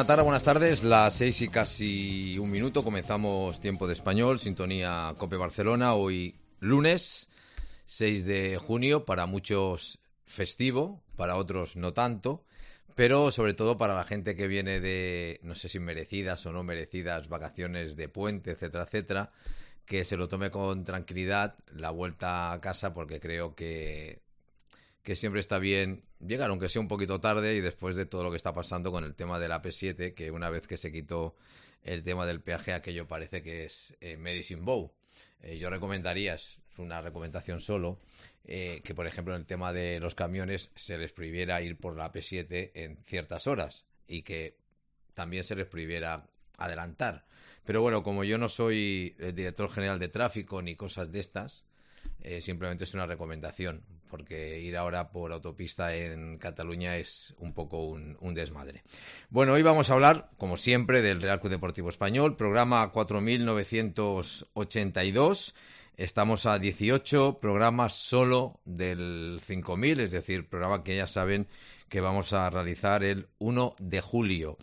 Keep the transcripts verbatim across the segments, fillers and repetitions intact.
buena tarde, buenas tardes. Las seis y casi un minuto. Comenzamos Tiempo de Español, sintonía COPE Barcelona. Hoy lunes, seis de junio, para muchos festivo, para otros no tanto, pero sobre todo para la gente que viene de, no sé si merecidas o no merecidas, vacaciones de puente, etcétera, etcétera, que se lo tome con tranquilidad la vuelta a casa, porque creo que, que siempre está bien llegar, aunque sea un poquito tarde, y después de todo lo que está pasando con el tema de la A P siete, que una vez que se quitó el tema del peaje, aquello parece que es eh, Medicine Bow. Eh, yo recomendaría, es una recomendación solo, eh, que por ejemplo en el tema de los camiones se les prohibiera ir por la A P siete en ciertas horas y que también se les prohibiera adelantar. Pero bueno, como yo no soy el director general de tráfico ni cosas de estas, eh, simplemente es una recomendación, porque ir ahora por autopista en Cataluña es un poco un, un desmadre. Bueno, hoy vamos a hablar, como siempre, del Real Club Deportivo Español, programa cuatro mil novecientos ochenta y dos. Estamos a dieciocho programas solo del cinco mil, es decir, programa que ya saben que vamos a realizar el uno de julio.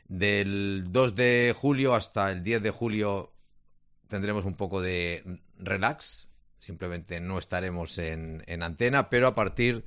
Del dos de julio hasta el diez de julio tendremos un poco de relax, simplemente no estaremos en, en antena, pero a partir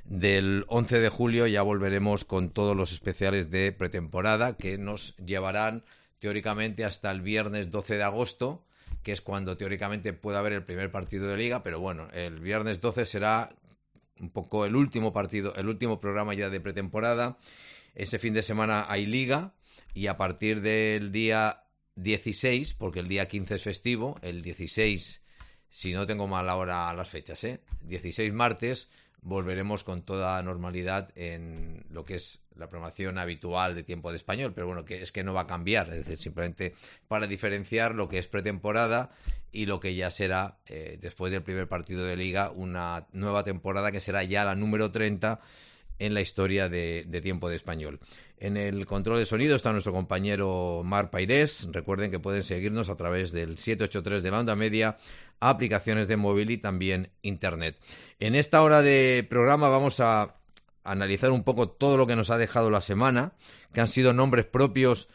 del once de julio ya volveremos con todos los especiales de pretemporada que nos llevarán teóricamente hasta el viernes doce de agosto, que es cuando teóricamente puede haber el primer partido de Liga, pero bueno, el viernes doce será un poco el último partido, el último programa ya de pretemporada. Ese fin de semana hay Liga y a partir del día dieciséis, porque el día quince es festivo, el dieciséis, si no tengo mal ahora las fechas, ¿eh? dieciséis martes, volveremos con toda normalidad en lo que es la programación habitual de Tiempo de Español, pero bueno, que es que no va a cambiar, es decir, simplemente para diferenciar lo que es pretemporada y lo que ya será, eh, después del primer partido de Liga, una nueva temporada que será ya la número treinta en la historia de, de Tiempo de Español. En el control de sonido está nuestro compañero Mar Pairés. Recuerden que pueden seguirnos a través del siete ocho tres de la onda media, aplicaciones de móvil y también internet. En esta hora de programa vamos a analizar un poco todo lo que nos ha dejado la semana, que han sido nombres propios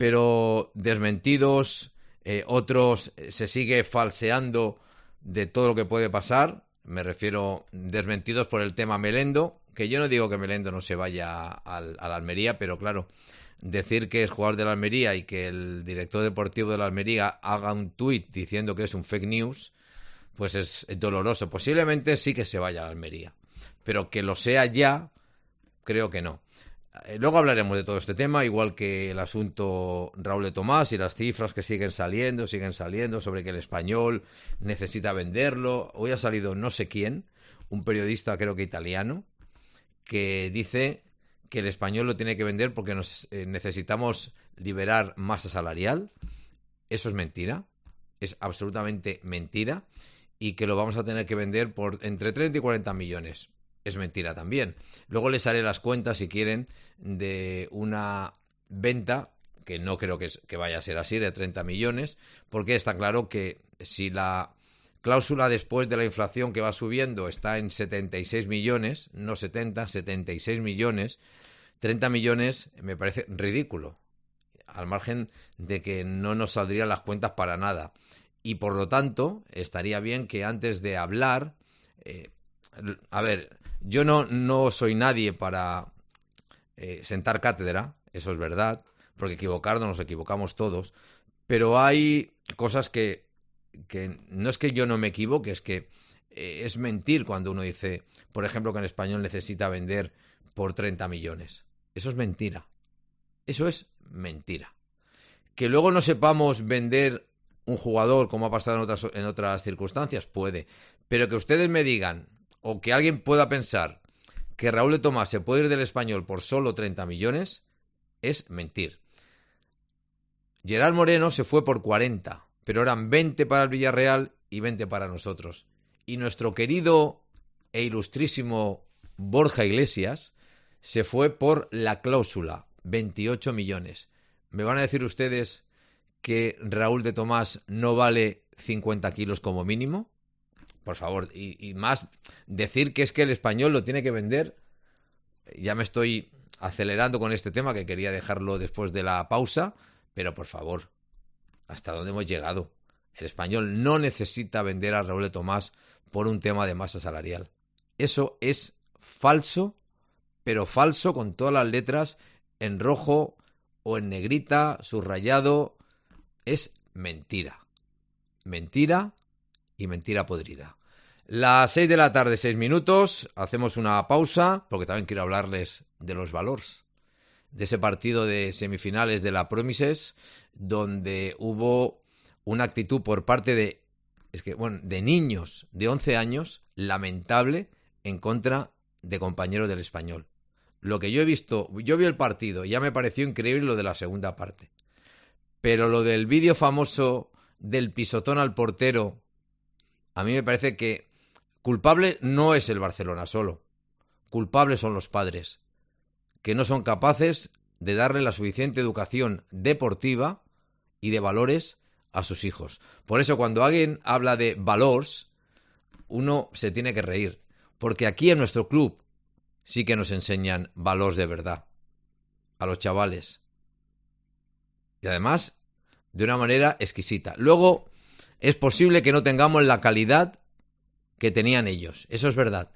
pero desmentidos, eh, otros eh, se sigue falseando de todo lo que puede pasar. Me refiero desmentidos por el tema Melendo, que yo no digo que Melendo no se vaya al, a la Almería, pero claro, decir que es jugador de la Almería y que el director deportivo de la Almería haga un tuit diciendo que es un fake news, pues es doloroso. Posiblemente sí que se vaya a la Almería, pero que lo sea ya, creo que no. Eh, luego hablaremos de todo este tema, igual que el asunto Raúl de Tomás y las cifras que siguen saliendo, siguen saliendo sobre que el Español necesita venderlo. Hoy ha salido no sé quién, un periodista creo que italiano, que dice que el Español lo tiene que vender porque nos eh, necesitamos liberar masa salarial. Eso es mentira, es absolutamente mentira, y que lo vamos a tener que vender por entre treinta y cuarenta millones. Es mentira también. Luego les haré las cuentas, si quieren, de una venta, que no creo que, es, que vaya a ser así, de treinta millones, porque está claro que si la cláusula después de la inflación que va subiendo está en setenta y seis millones, no setenta, setenta y seis millones, treinta millones me parece ridículo, al margen de que no nos saldrían las cuentas para nada. Y por lo tanto, estaría bien que antes de hablar, eh, a ver, yo no, no soy nadie para eh, sentar cátedra, eso es verdad, porque equivocarnos nos equivocamos todos, pero hay cosas que que no es que yo no me equivoque, es que eh, es mentir cuando uno dice, por ejemplo, que el Español necesita vender por treinta millones. Eso es mentira. Eso es mentira. Que luego no sepamos vender un jugador, como ha pasado en otras, en otras circunstancias, puede. Pero que ustedes me digan, o que alguien pueda pensar que Raúl de Tomás se puede ir del Español por solo treinta millones, es mentir. Gerard Moreno se fue por cuarenta, pero eran veinte para el Villarreal y veinte para nosotros. Y nuestro querido e ilustrísimo Borja Iglesias se fue por la cláusula, veintiocho millones. ¿Me van a decir ustedes que Raúl de Tomás no vale cincuenta kilos como mínimo? Por favor, y, y más decir que es que el Español lo tiene que vender, ya me estoy acelerando con este tema, que quería dejarlo después de la pausa, pero por favor, ¿hasta dónde hemos llegado? El Español no necesita vender a Raúl de Tomás por un tema de masa salarial. Eso es falso, pero falso con todas las letras en rojo o en negrita, subrayado. Es mentira. Mentira y mentira podrida. Las seis de la tarde, seis minutos, hacemos una pausa, porque también quiero hablarles de los valores, de ese partido de semifinales de la Promises, donde hubo una actitud por parte de, es que, bueno, de niños de once años, lamentable, en contra de compañeros del Español. Lo que yo he visto, yo vi el partido, ya me pareció increíble lo de la segunda parte, pero lo del vídeo famoso del pisotón al portero, a mí me parece que culpable no es el Barcelona solo, culpables son los padres, que no son capaces de darle la suficiente educación deportiva y de valores a sus hijos. Por eso cuando alguien habla de valores, uno se tiene que reír, porque aquí en nuestro club sí que nos enseñan valores de verdad a los chavales. Y además, de una manera exquisita. Luego, es posible que no tengamos la calidad que tenían ellos. Eso es verdad.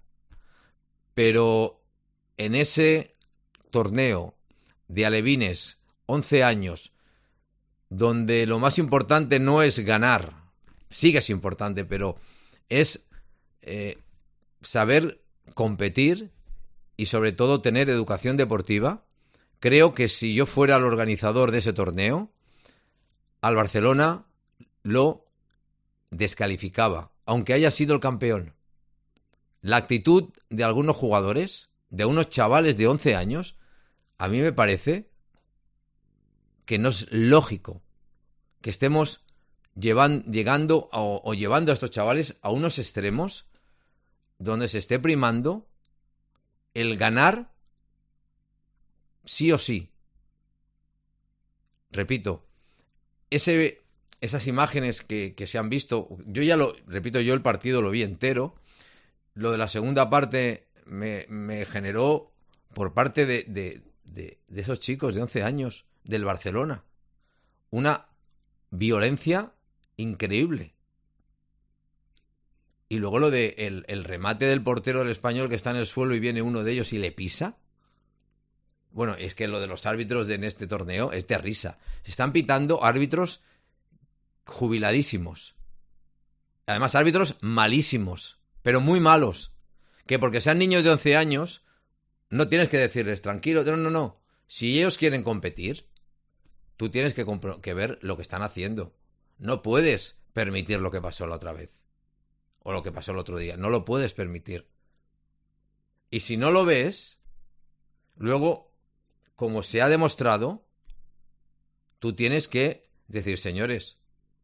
Pero en ese torneo de alevines, once años, donde lo más importante no es ganar, sí que es importante, pero es eh, saber competir y sobre todo tener educación deportiva. Creo que si yo fuera el organizador de ese torneo, al Barcelona lo descalificaba, aunque haya sido el campeón. La actitud de algunos jugadores, de unos chavales de once años, a mí me parece que no es lógico que estemos llevan, llegando o, o llevando a estos chavales a unos extremos donde se esté primando el ganar sí o sí. Repito, ese, esas imágenes que, que se han visto, yo ya lo, repito, yo el partido lo vi entero, lo de la segunda parte me, me generó por parte de, de, de, de esos chicos de once años del Barcelona una violencia increíble. Y luego lo de el, el remate del portero del Español que está en el suelo y viene uno de ellos y le pisa. Bueno, es que lo de los árbitros de, en este torneo es de risa. Se están pitando árbitros jubiladísimos. Además, árbitros malísimos, pero muy malos. Que porque sean niños de once años, no tienes que decirles, tranquilo, no, no, no. Si ellos quieren competir, tú tienes que, compro- que ver lo que están haciendo. No puedes permitir lo que pasó la otra vez. O lo que pasó el otro día. No lo puedes permitir. Y si no lo ves, luego, como se ha demostrado, tú tienes que decir, señores,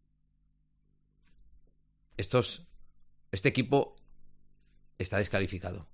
estos, este equipo está descalificado.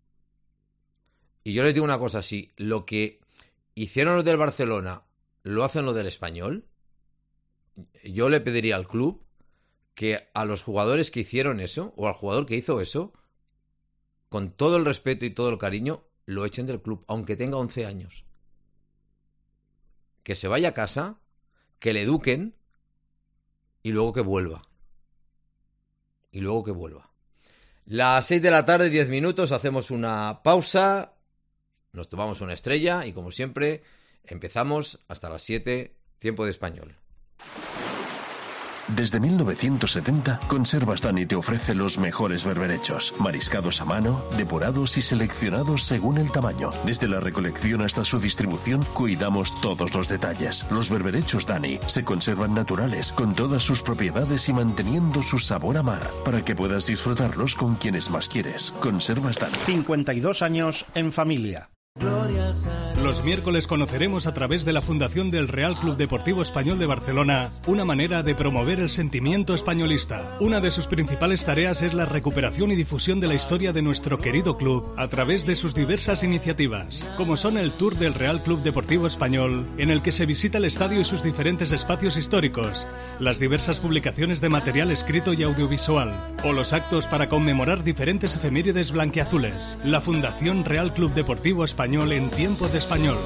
Y yo les digo una cosa, si lo que hicieron los del Barcelona lo hacen los del Español, yo le pediría al club que a los jugadores que hicieron eso, o al jugador que hizo eso, con todo el respeto y todo el cariño, lo echen del club, aunque tenga once años. Que se vaya a casa, que le eduquen y luego que vuelva. Y luego que vuelva. Las seis de la tarde, diez minutos, hacemos una pausa, nos tomamos una estrella y como siempre empezamos hasta las siete, tiempo de español. Desde mil novecientos setenta, Conservas Dani te ofrece los mejores berberechos, mariscados a mano, depurados y seleccionados según el tamaño. Desde la recolección hasta su distribución, cuidamos todos los detalles. Los berberechos Dani se conservan naturales, con todas sus propiedades y manteniendo su sabor a mar, para que puedas disfrutarlos con quienes más quieres. Conservas Dani. cincuenta y dos años en familia. Los miércoles conoceremos a través de la Fundación del Real Club Deportivo Español de Barcelona una manera de promover el sentimiento españolista. Una de sus principales tareas es la recuperación y difusión de la historia de nuestro querido club a través de sus diversas iniciativas, como son el Tour del Real Club Deportivo Español, en el que se visita el estadio y sus diferentes espacios históricos, las diversas publicaciones de material escrito y audiovisual, o los actos para conmemorar diferentes efemérides blanquiazules. La Fundación Real Club Deportivo Español entiende Tiempo de Español.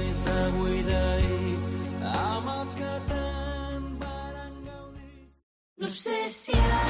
No sé si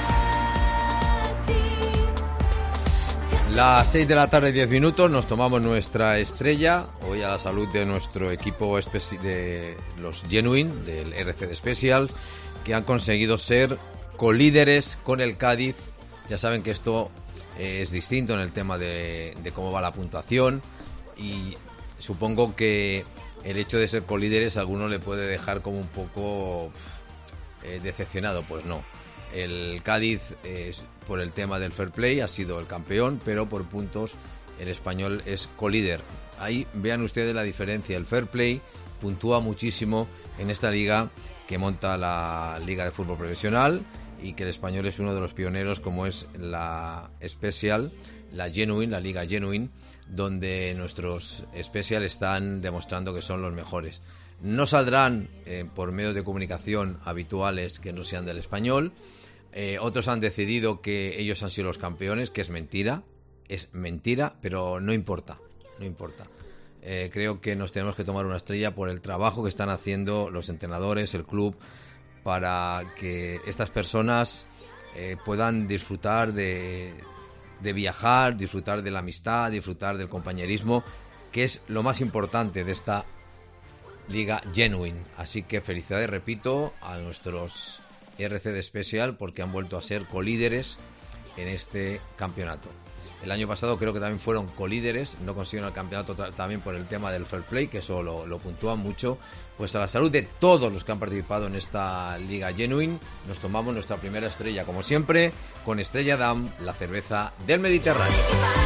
Las seis de la tarde, diez minutos, nos tomamos nuestra estrella, hoy a la salud de nuestro equipo especi- de los Genuine, del R C D Specials, que han conseguido ser colíderes con el Cádiz. Ya saben que esto eh, es distinto en el tema de, de cómo va la puntuación, y supongo que el hecho de ser colíderes a alguno le puede dejar como un poco eh, decepcionado. Pues no. El Cádiz, eh, por el tema del fair play, ha sido el campeón, pero por puntos el Español es colíder. Ahí vean ustedes la diferencia. El fair play puntúa muchísimo en esta liga que monta la Liga de Fútbol Profesional, y que el Español es uno de los pioneros, como es la Special, la Genuine, la Liga Genuine, donde nuestros Special están demostrando que son los mejores. No saldrán eh, por medios de comunicación habituales que no sean del Español. Eh, otros han decidido que ellos han sido los campeones, que es mentira, es mentira, pero no importa, no importa. Eh, creo que nos tenemos que tomar una estrella por el trabajo que están haciendo los entrenadores, el club, para que estas personas eh, puedan disfrutar de, de viajar, disfrutar de la amistad, disfrutar del compañerismo, que es lo más importante de esta Liga Genuine. Así que felicidades, repito, a nuestros R C D Special, porque han vuelto a ser colíderes en este campeonato. El año pasado creo que también fueron colíderes, no consiguieron el campeonato tra- también por el tema del fair play, que eso lo, lo puntúan mucho. Pues a la salud de todos los que han participado en esta Liga Genuine, nos tomamos nuestra primera estrella, como siempre, con Estrella Damm, la cerveza del Mediterráneo.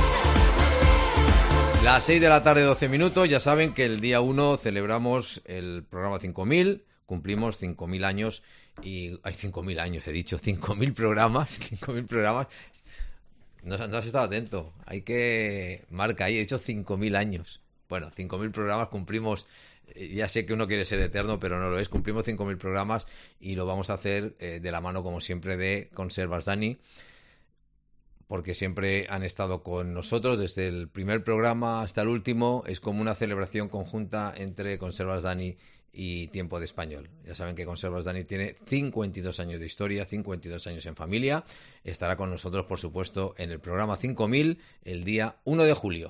Las seis de la tarde, doce minutos, ya saben que el día uno celebramos el programa cinco mil, cumplimos cinco mil años. Y hay cinco mil años, he dicho, cinco mil programas, cinco mil programas. No, no has estado atento, hay que marca ahí, he dicho cinco mil años. Bueno, cinco mil programas cumplimos, eh, ya sé que uno quiere ser eterno, pero no lo es. Cumplimos cinco mil programas y lo vamos a hacer eh, de la mano, como siempre, de Conservas Dani, porque siempre han estado con nosotros desde el primer programa hasta el último. Es como una celebración conjunta entre Conservas Dani y Tiempo de Español. Ya saben que Conservas Dani tiene cincuenta y dos años de historia, cincuenta y dos años en familia. Estará con nosotros, por supuesto, en el programa cinco mil el día uno de julio.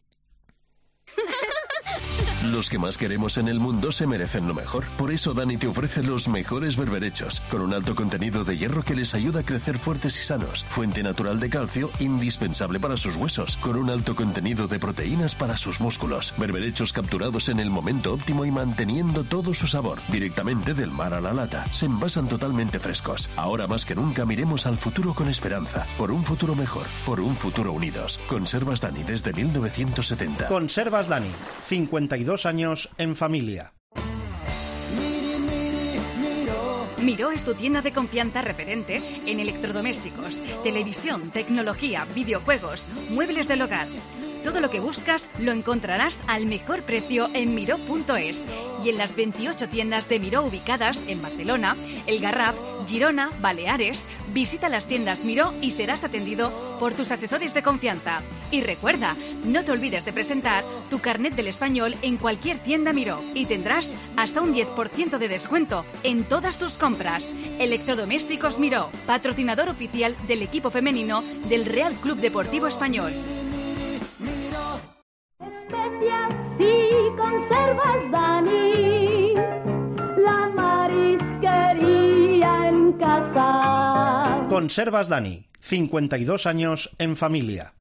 Los que más queremos en el mundo se merecen lo mejor. Por eso Dani te ofrece los mejores berberechos, con un alto contenido de hierro que les ayuda a crecer fuertes y sanos. Fuente natural de calcio, indispensable para sus huesos, con un alto contenido de proteínas para sus músculos. Berberechos capturados en el momento óptimo y manteniendo todo su sabor. Directamente del mar a la lata. Se envasan totalmente frescos. Ahora más que nunca miremos al futuro con esperanza. Por un futuro mejor. Por un futuro unidos. Conservas Dani desde mil novecientos setenta. Conservas Dani, cincuenta y dos años en familia. Miró es tu tienda de confianza referente en electrodomésticos, televisión, tecnología, videojuegos, muebles del hogar. Todo lo que buscas lo encontrarás al mejor precio en miró punto es y en las veintiocho tiendas de Miró ubicadas en Barcelona, El Garraf, Girona, Baleares. Visita las tiendas Miró y serás atendido por tus asesores de confianza. Y recuerda, no te olvides de presentar tu carnet del español en cualquier tienda Miró y tendrás hasta un diez por ciento de descuento en todas tus compras. Electrodomésticos Miró, patrocinador oficial del equipo femenino del Real Club Deportivo Español. Especias y conservas Dani, la marisquería en casa. Conservas Dani, cincuenta y dos años en familia.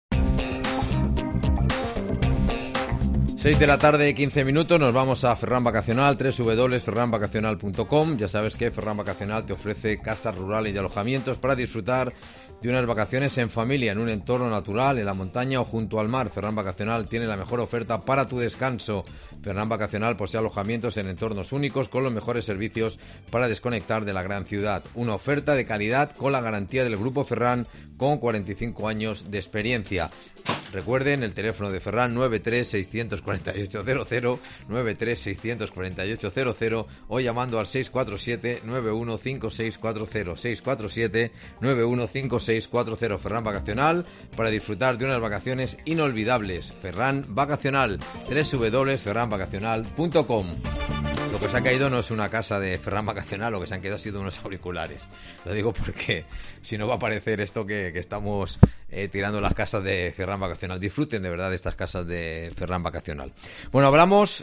seis de la tarde, quince minutos, nos vamos a Ferran Vacacional, doble u doble u doble u punto ferran vacacional punto com. Ya sabes que Ferran Vacacional te ofrece casas rurales y alojamientos para disfrutar de unas vacaciones en familia, en un entorno natural, en la montaña o junto al mar. Ferran Vacacional tiene la mejor oferta para tu descanso. Ferran Vacacional posee alojamientos en entornos únicos con los mejores servicios para desconectar de la gran ciudad. Una oferta de calidad con la garantía del Grupo Ferran, con cuarenta y cinco años de experiencia. Recuerden el teléfono de Ferran nueve tres seis cuatro ocho cero cero, nueve tres seis cuatro ocho cero cero o llamando al seis cuatro siete nueve uno cinco seis cuatro cero, seis cuatro siete nueve uno cinco seis cuatro cero. Ferran Vacacional, para disfrutar de unas vacaciones inolvidables. Ferran Vacacional, doble u doble u doble u punto ferran vacacional punto com. Lo que se ha caído no es una casa de Ferran Vacacional, lo que se han quedado ha sido unos auriculares. Lo digo porque si no va a parecer esto que, que estamos eh, tirando las casas de Ferran Vacacional. Disfruten de verdad de estas casas de Ferran Vacacional. Bueno, hablamos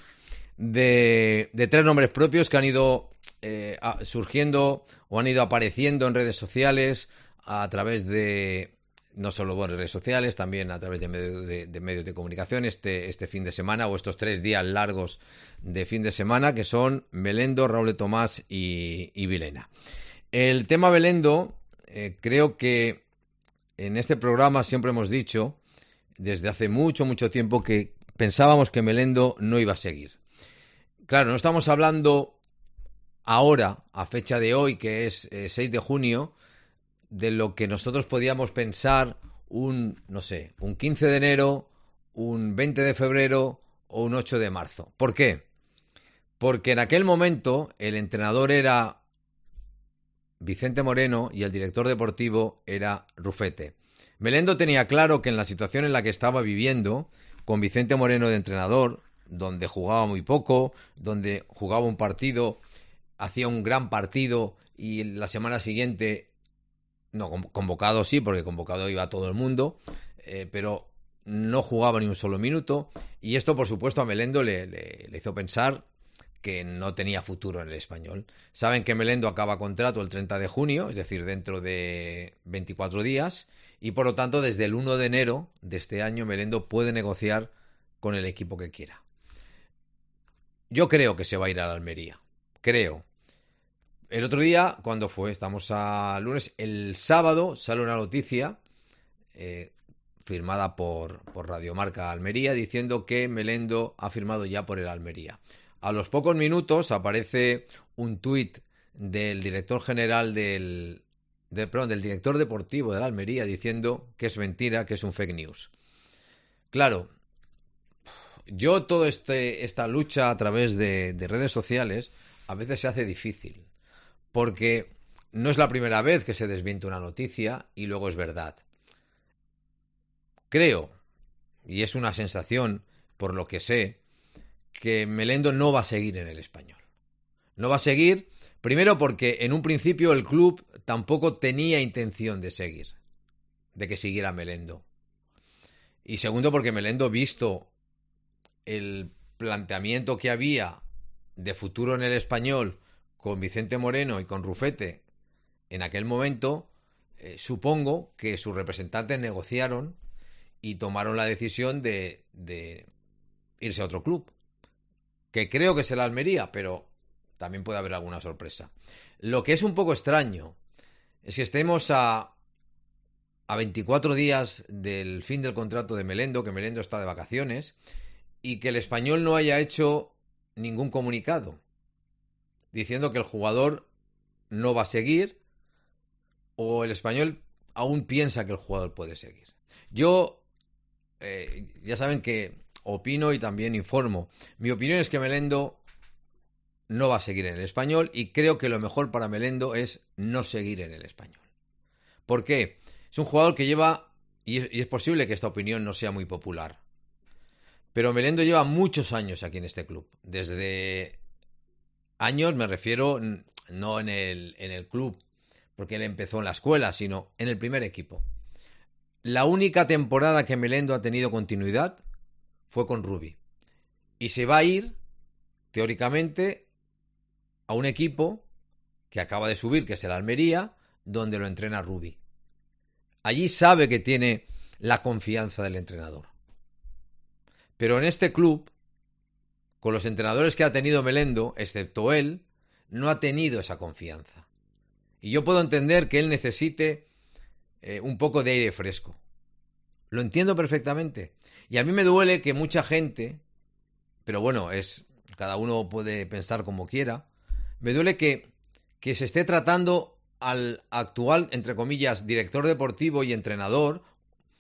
de, de tres nombres propios que han ido eh, a, surgiendo o han ido apareciendo en redes sociales a través de... No solo bueno, redes sociales, también a través de, medio de, de medios de comunicación este, este fin de semana o estos tres días largos de fin de semana, que son Melendo, Raúl de Tomás y, y Vilena. El tema Melendo, eh, creo que en este programa siempre hemos dicho, desde hace mucho, mucho tiempo, que pensábamos que Melendo no iba a seguir. Claro, no estamos hablando ahora, a fecha de hoy, que es eh, seis de junio, de lo que nosotros podíamos pensar un, no sé, un quince de enero, un veinte de febrero o un ocho de marzo. ¿Por qué? Porque en aquel momento el entrenador era Vicente Moreno y el director deportivo era Rufete. Melendo tenía claro que en la situación en la que estaba viviendo, con Vicente Moreno de entrenador, donde jugaba muy poco, donde jugaba un partido, hacía un gran partido y la semana siguiente... No, convocado sí, porque convocado iba todo el mundo, eh, pero no jugaba ni un solo minuto. Y esto, por supuesto, a Melendo le, le, le hizo pensar que no tenía futuro en el Español. Saben que Melendo acaba contrato el treinta de junio, es decir, dentro de veinticuatro días, y por lo tanto, desde el uno de enero de este año, Melendo puede negociar con el equipo que quiera. Yo creo que se va a ir a la Almería. Creo. El otro día, ¿cuándo fue? Estamos a lunes. El sábado sale una noticia eh, firmada por, por Radiomarca Almería diciendo que Melendo ha firmado ya por el Almería. A los pocos minutos aparece un tuit del director general del, de, perdón, del director deportivo de la Almería diciendo que es mentira, que es un fake news. Claro, yo toda este, esta lucha a través de, de redes sociales a veces se hace difícil. Porque no es la primera vez que se desmiente una noticia y luego es verdad. Creo, y es una sensación por lo que sé, que Melendo no va a seguir en el Español. No va a seguir, primero porque en un principio el club tampoco tenía intención de seguir, de que siguiera Melendo. Y segundo porque Melendo, visto el planteamiento que había de futuro en el Español con Vicente Moreno y con Rufete en aquel momento, eh, supongo que sus representantes negociaron y tomaron la decisión de, de irse a otro club, que creo que será Almería, pero también puede haber alguna sorpresa. Lo que es un poco extraño es que estemos a, a veinticuatro días del fin del contrato de Melendo, que Melendo está de vacaciones, y que el Español no haya hecho ningún comunicado diciendo que el jugador no va a seguir o el Español aún piensa que el jugador puede seguir. Yo, eh, ya saben que opino y también informo. Mi opinión es que Melendo no va a seguir en el Español y creo que lo mejor para Melendo es no seguir en el Español. ¿Por qué? Es un jugador que lleva, y es, y es posible que esta opinión no sea muy popular, pero Melendo lleva muchos años aquí en este club, desde... Años me refiero no en el, en el club, porque él empezó en la escuela, sino en el primer equipo. La única temporada que Melendo ha tenido continuidad fue con Rubi. Y se va a ir, teóricamente, a un equipo que acaba de subir, que es el Almería, donde lo entrena Rubi. Allí sabe que tiene la confianza del entrenador. Pero en este club, con los entrenadores que ha tenido Melendo, excepto él, no ha tenido esa confianza. Y yo puedo entender que él necesite eh, un poco de aire fresco. Lo entiendo perfectamente. Y a mí me duele que mucha gente, pero bueno, es cada uno puede pensar como quiera, me duele que, que se esté tratando al actual, entre comillas, director deportivo y entrenador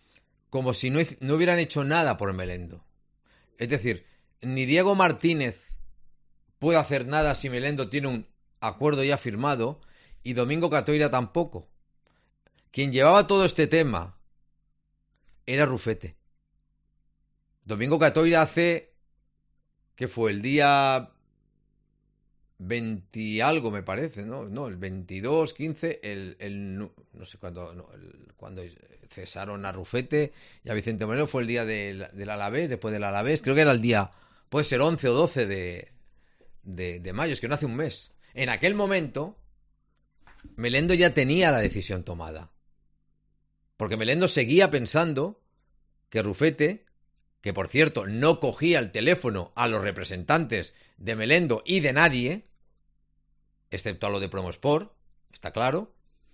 como si no, no hubieran hecho nada por Melendo. Es decir, ni Diego Martínez puede hacer nada si Melendo tiene un acuerdo ya firmado, y Domingo Catoira tampoco. Quien llevaba todo este tema era Rufete. Domingo Catoira hace, ¿qué fue? El día veinte y algo, me parece, ¿no? No, el veintidós, quince, el, el no sé cuándo, no, el, cuando cesaron a Rufete y a Vicente Moreno, fue el día del, del Alavés, después del Alavés, creo que era el día, puede ser once o doce de, de, de mayo, es que no hace un mes. En aquel momento, Melendo ya tenía la decisión tomada. Porque Melendo seguía pensando que Rufete, que por cierto no cogía el teléfono a los representantes de Melendo y de nadie, excepto a lo de Promosport, está claro,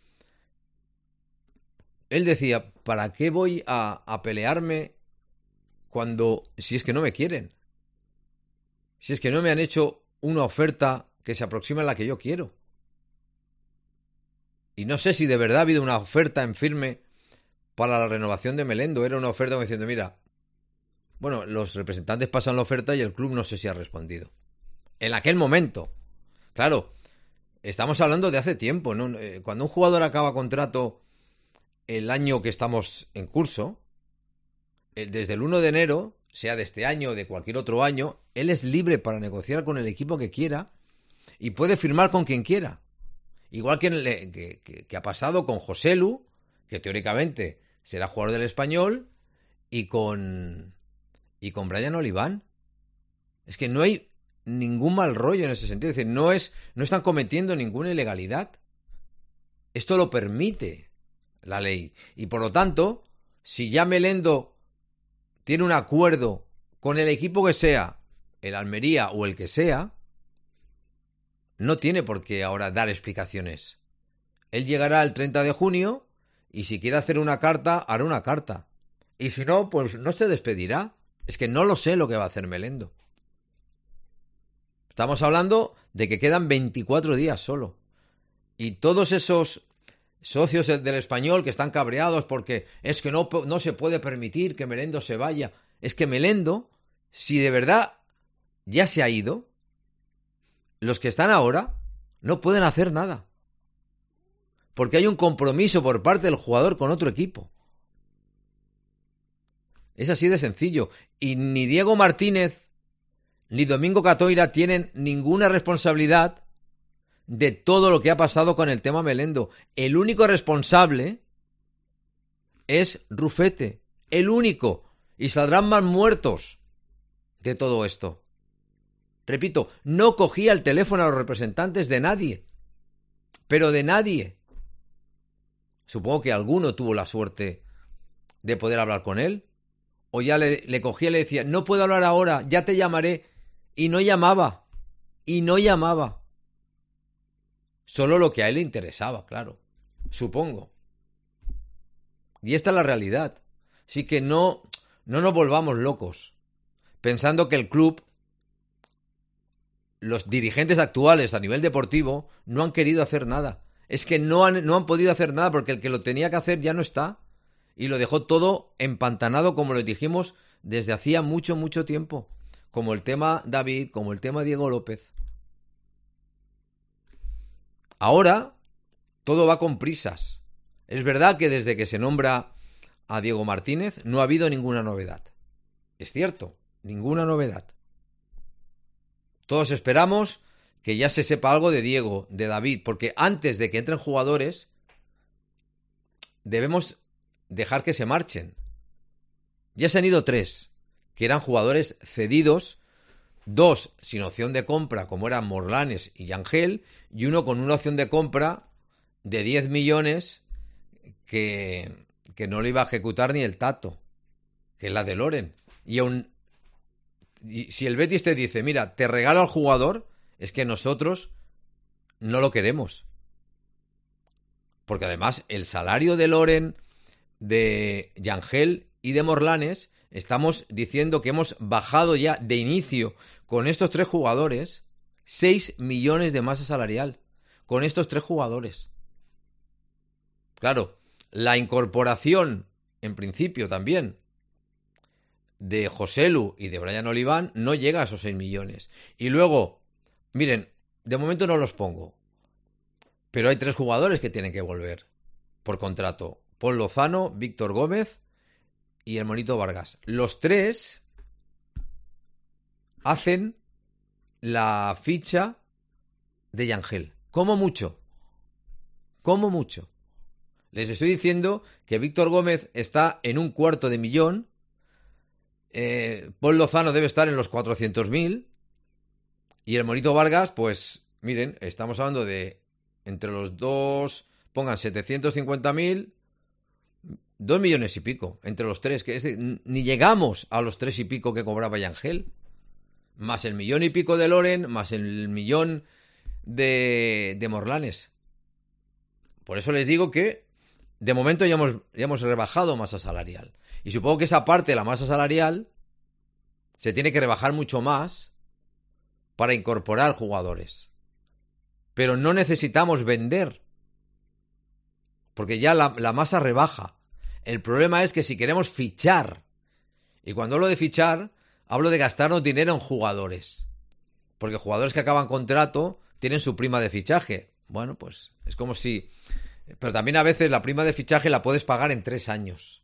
él decía, ¿para qué voy a, a pelearme cuando, si es que no me quieren? Si es que no me han hecho una oferta que se aproxima a la que yo quiero. Y no sé si de verdad ha habido una oferta en firme para la renovación de Melendo. Era una oferta diciendo, mira, bueno, los representantes pasan la oferta y el club no sé si ha respondido. En aquel momento. Claro, estamos hablando de hace tiempo, ¿no? Cuando un jugador acaba contrato el año que estamos en curso, desde el uno de enero, sea de este año o de cualquier otro año, él es libre para negociar con el equipo que quiera y puede firmar con quien quiera. Igual que, le, que, que, que ha pasado con Joselu, que teóricamente será jugador del Español, y con y con Brian Oliván. Es que no hay ningún mal rollo en ese sentido. Es decir, no, es, no están cometiendo ninguna ilegalidad. Esto lo permite la ley. Y por lo tanto, si ya Melendo tiene un acuerdo con el equipo que sea, el Almería o el que sea, no tiene por qué ahora dar explicaciones. Él llegará el treinta de junio y si quiere hacer una carta, hará una carta. Y si no, pues no se despedirá. Es que no lo sé lo que va a hacer Melendo. Estamos hablando de que quedan veinticuatro días solo. Y todos esos socios del Español que están cabreados porque es que no, no se puede permitir que Melendo se vaya. Es que Melendo, si de verdad ya se ha ido, los que están ahora no pueden hacer nada. Porque hay un compromiso por parte del jugador con otro equipo. Es así de sencillo. Y ni Diego Martínez ni Domingo Catoira tienen ninguna responsabilidad de todo lo que ha pasado con el tema Melendo. El único responsable es Rufete. El único. Y saldrán más muertos de todo esto. Repito, no cogía el teléfono a los representantes de nadie. Pero de nadie. Supongo que alguno tuvo la suerte de poder hablar con él. O ya le, le cogía y le decía, no puedo hablar ahora, ya te llamaré. Y no llamaba. Y no llamaba. Solo lo que a él le interesaba, claro. Supongo. Y esta es la realidad. Así que no, no nos volvamos locos. Pensando que el club, los dirigentes actuales a nivel deportivo, no han querido hacer nada. Es que no han, no han podido hacer nada porque el que lo tenía que hacer ya no está. Y lo dejó todo empantanado, como lo dijimos, desde hacía mucho, mucho tiempo. Como el tema David, como el tema Diego López. Ahora, todo va con prisas. Es verdad que desde que se nombra a Diego Martínez no ha habido ninguna novedad. Es cierto, ninguna novedad. Todos esperamos que ya se sepa algo de Diego, de David, porque antes de que entren jugadores, debemos dejar que se marchen. Ya se han ido tres, que eran jugadores cedidos, dos sin opción de compra, como eran Morlanes y Yangel, y uno con una opción de compra de diez millones que, que no le iba a ejecutar ni el Tato, que es la de Loren. Y aún, y si el Betis te dice, mira, te regalo al jugador, es que nosotros no lo queremos. Porque además el salario de Loren, de Yangel y de Morlanes, estamos diciendo que hemos bajado ya de inicio con estos tres jugadores seis millones de masa salarial. Con estos tres jugadores. Claro, la incorporación en principio también, de Joselu y de Brian Oliván, no llega a esos seis millones. Y luego, miren, de momento no los pongo, pero hay tres jugadores que tienen que volver por contrato. Paul Lozano, Víctor Gómez y el Monito Vargas. Los tres hacen la ficha de Yangel. Como mucho. Como mucho. Les estoy diciendo que Víctor Gómez está en un cuarto de millón. Eh, Paul Lozano debe estar en los cuatrocientos mil. Y el Monito Vargas, pues, miren, estamos hablando de entre los dos, pongan setecientos cincuenta mil, dos millones y pico, entre los tres, que es decir, ni llegamos a los tres y pico que cobraba Yangel, más el millón y pico de Loren, más el millón de, de Morlanes. Por eso les digo que de momento ya hemos, ya hemos rebajado masa salarial. Y supongo que esa parte de la masa salarial se tiene que rebajar mucho más para incorporar jugadores. Pero no necesitamos vender, porque ya la, la masa rebaja. El problema es que si queremos fichar, y cuando hablo de fichar, hablo de gastarnos dinero en jugadores, porque jugadores que acaban contrato tienen su prima de fichaje. Bueno, pues es como si... Pero también a veces la prima de fichaje la puedes pagar en tres años.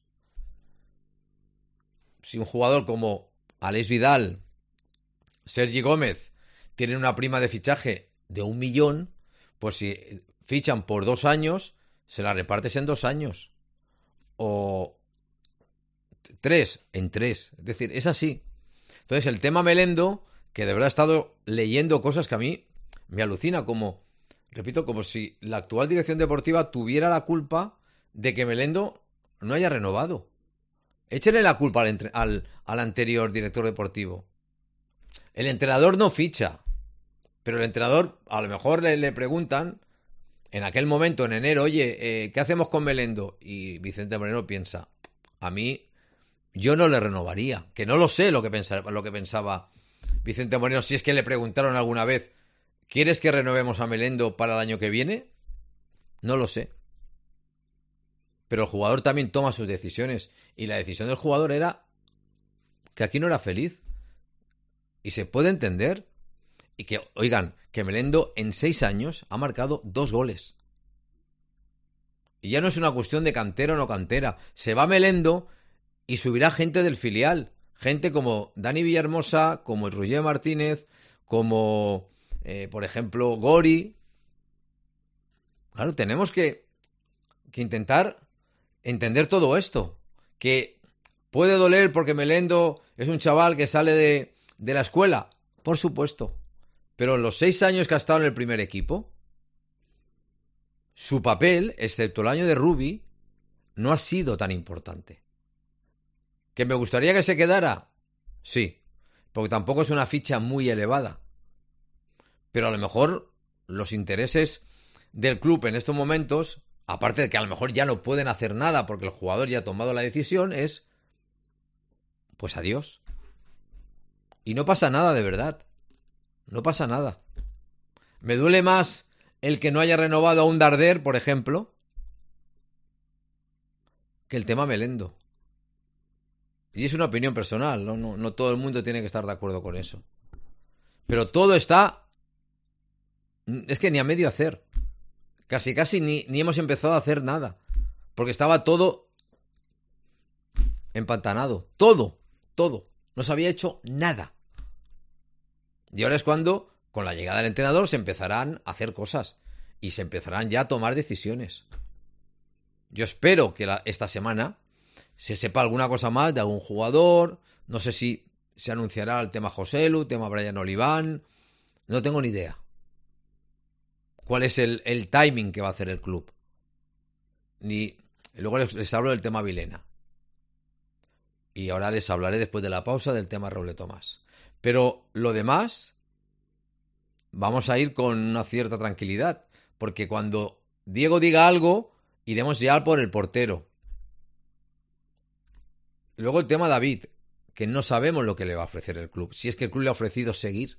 Si un jugador como Alex Vidal, Sergi Gómez, tienen una prima de fichaje de un millón, pues si fichan por dos años, se la repartes en dos años. O tres, en tres. Es decir, es así. Entonces el tema Melendo, que de verdad he estado leyendo cosas que a mí me alucina, como, repito, como si la actual dirección deportiva tuviera la culpa de que Melendo no haya renovado. Échenle la culpa al, entre, al, al anterior director deportivo. El entrenador no ficha, pero el entrenador, a lo mejor le, le preguntan en aquel momento, en enero, oye, eh, ¿qué hacemos con Melendo? Y Vicente Moreno piensa, a mí, yo no le renovaría, que no lo sé lo que pensaba, lo que pensaba Vicente Moreno, si es que le preguntaron alguna vez, ¿quieres que renovemos a Melendo para el año que viene? No lo sé. Pero el jugador también toma sus decisiones, y la decisión del jugador era que aquí no era feliz. Y se puede entender. Y que, oigan, que Melendo en seis años ha marcado dos goles. Y ya no es una cuestión de cantera o no cantera. Se va Melendo y subirá gente del filial. Gente como Dani Villahermosa, como el Roger Martínez, como, eh, por ejemplo, Gori. Claro, tenemos que, que intentar entender todo esto. Que puede doler porque Melendo es un chaval que sale de, de la escuela. Por supuesto. Pero en los seis años que ha estado en el primer equipo, su papel, excepto el año de Rubi, no ha sido tan importante. ¿Que me gustaría que se quedara? Sí, porque tampoco es una ficha muy elevada. Pero a lo mejor los intereses del club en estos momentos, aparte de que a lo mejor ya no pueden hacer nada porque el jugador ya ha tomado la decisión, es pues adiós. Y no pasa nada de verdad. No pasa nada. Me duele más el que no haya renovado a un Darder, por ejemplo, que el tema Melendo. Y es una opinión personal, ¿no? No, no todo el mundo tiene que estar de acuerdo con eso. Pero todo está... Es que ni a medio hacer. Casi, casi ni, ni hemos empezado a hacer nada. Porque estaba todo empantanado. Todo, todo. No se había hecho nada. Y ahora es cuando, con la llegada del entrenador, se empezarán a hacer cosas. Y se empezarán ya a tomar decisiones. Yo espero que la, esta semana se sepa alguna cosa más de algún jugador. No sé si se anunciará el tema Joselu, tema Brian Oliván. No tengo ni idea. ¿Cuál es el, el timing que va a hacer el club? Ni, luego les, les hablo del tema Vilena. Y ahora les hablaré después de la pausa del tema Roble Tomás. Pero lo demás, vamos a ir con una cierta tranquilidad. Porque cuando Diego diga algo, iremos ya por el portero. Luego el tema David, que no sabemos lo que le va a ofrecer el club. Si es que el club le ha ofrecido seguir.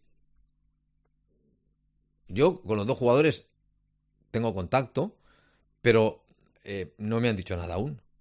Yo con los dos jugadores tengo contacto, pero eh, no me han dicho nada aún.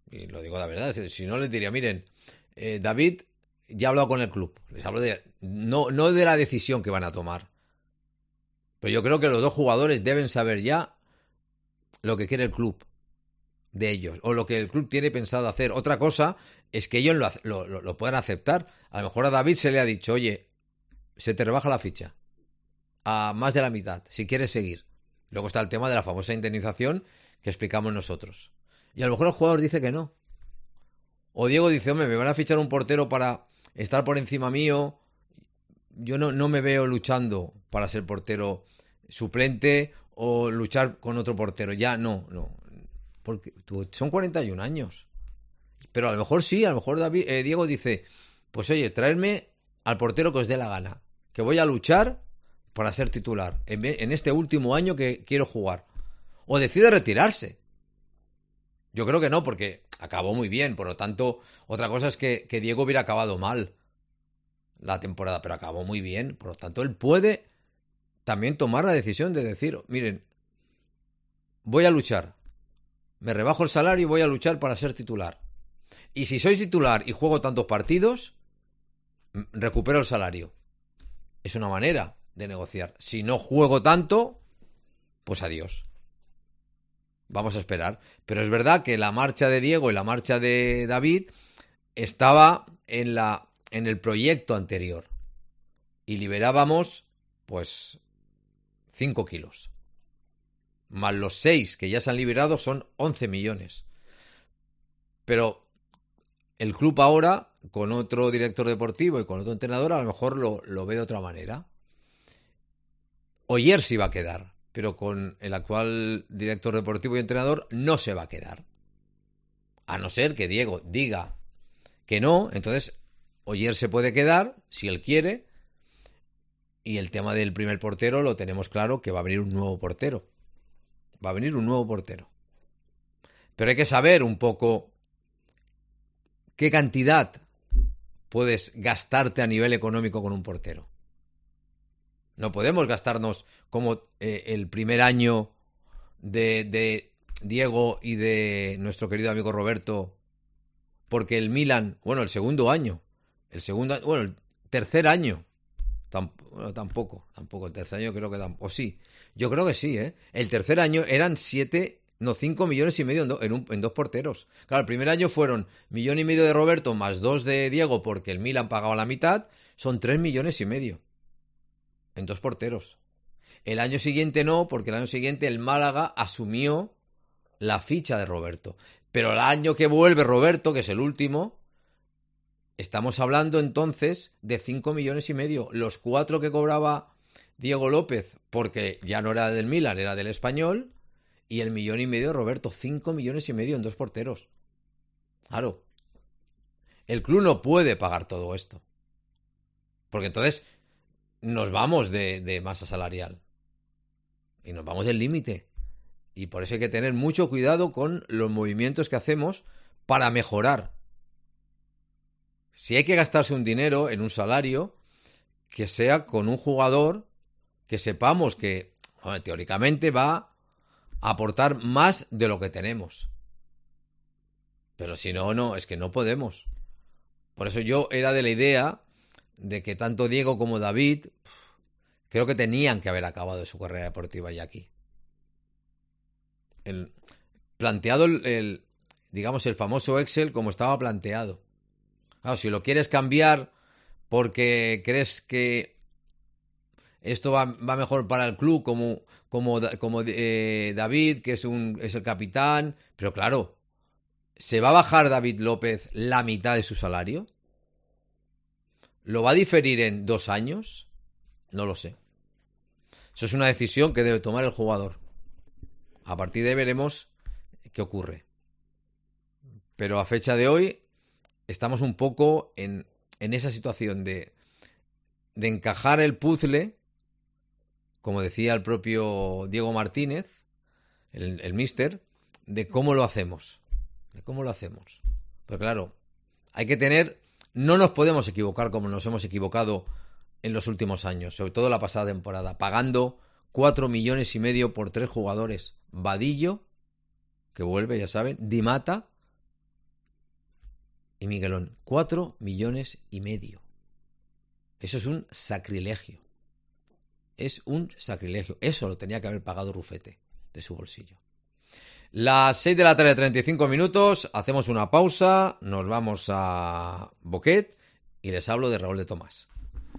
Y lo digo de verdad, si no les diría, miren, eh, David ya ha hablado con el club, les hablo de no, no de la decisión que van a tomar, pero yo creo que los dos jugadores deben saber ya lo que quiere el club de ellos, o lo que el club tiene pensado hacer. Otra cosa es que ellos lo, lo, lo, lo puedan aceptar. A lo mejor a David se le ha dicho, oye, se te rebaja la ficha a más de la mitad, si quieres seguir. Luego está el tema de la famosa indemnización que explicamos nosotros. Y a lo mejor el jugador dice que no. O Diego dice, hombre, me van a fichar un portero para estar por encima mío. Yo no, no me veo luchando para ser portero suplente o luchar con otro portero. Ya, no, no. Porque son cuarenta y un años. Pero a lo mejor sí, a lo mejor David, eh, Diego dice, pues oye, traedme al portero que os dé la gana, que voy a luchar para ser titular en, en este último año que quiero jugar. O decide retirarse. Yo creo que no, porque acabó muy bien. Por lo tanto, otra cosa es que, que Diego hubiera acabado mal la temporada, pero acabó muy bien. Por lo tanto, él puede también tomar la decisión de decir, miren, voy a luchar. Me rebajo el salario y voy a luchar para ser titular. Y si soy titular y juego tantos partidos, recupero el salario. Es una manera de negociar. Si no juego tanto, pues adiós. Vamos a esperar. Pero es verdad que la marcha de Diego y la marcha de David estaba en, la, en el proyecto anterior. Y liberábamos, pues, cinco kilos. Más los seis que ya se han liberado son once millones. Pero el club ahora, con otro director deportivo y con otro entrenador, a lo mejor lo, lo ve de otra manera. Oyer sí va a quedar, pero con el actual director deportivo y entrenador no se va a quedar. A no ser que Diego diga que no, entonces Oyer se puede quedar, si él quiere, y el tema del primer portero lo tenemos claro, que va a venir un nuevo portero. Va a venir un nuevo portero. Pero hay que saber un poco qué cantidad puedes gastarte a nivel económico con un portero. No podemos gastarnos como eh, el primer año de, de Diego y de nuestro querido amigo Roberto, porque el Milan, bueno, el segundo año, el segundo, bueno, el tercer año, tam, bueno, tampoco, tampoco, el tercer año creo que tampoco, o sí, yo creo que sí, ¿eh? El tercer año eran siete, no, cinco millones y medio en, do, en, un, en dos porteros. Claro, el primer año fueron millón y medio de Roberto más dos de Diego porque el Milan pagaba la mitad, son tres millones y medio. En dos porteros. El año siguiente no, porque el año siguiente el Málaga asumió la ficha de Roberto. Pero el año que vuelve Roberto, que es el último, estamos hablando entonces de cinco millones y medio. Los cuatro que cobraba Diego López, porque ya no era del Milan, era del Español, y el millón y medio de Roberto. Cinco millones y medio en dos porteros. Claro. El club no puede pagar todo esto. Porque entonces nos vamos de, de masa salarial y nos vamos del límite, y por eso hay que tener mucho cuidado con los movimientos que hacemos para mejorar. Si hay que gastarse un dinero en un salario, que sea con un jugador que sepamos que, bueno, teóricamente va a aportar más de lo que tenemos, pero si no, no, es que no podemos. Por eso yo era de la idea de que tanto Diego como David creo que tenían que haber acabado su carrera deportiva ya aquí. El, planteado el, el, digamos, el famoso Excel como estaba planteado. Claro, si lo quieres cambiar porque crees que esto va, va mejor para el club, como, como, como eh, David, que es, un, es el capitán, pero claro, ¿se va a bajar David López la mitad de su salario? ¿Lo va a diferir en dos años? No lo sé. Eso es una decisión que debe tomar el jugador. A partir de ahí veremos qué ocurre. Pero a fecha de hoy estamos un poco en, en esa situación de, de encajar el puzzle, como decía el propio Diego Martínez, el, el míster, de cómo lo hacemos. De cómo lo hacemos. Pero claro, hay que tener... No nos podemos equivocar como nos hemos equivocado en los últimos años, sobre todo la pasada temporada, pagando cuatro millones y medio por tres jugadores. Vadillo, que vuelve, ya saben, Di Mata Y Miguelón, cuatro millones y medio. Eso es un sacrilegio. Es un sacrilegio. Eso lo tenía que haber pagado Rufete de su bolsillo. Las seis de la tarde, treinta y cinco minutos. Hacemos una pausa. Nos vamos a Boquet y les hablo de Raúl de Tomás.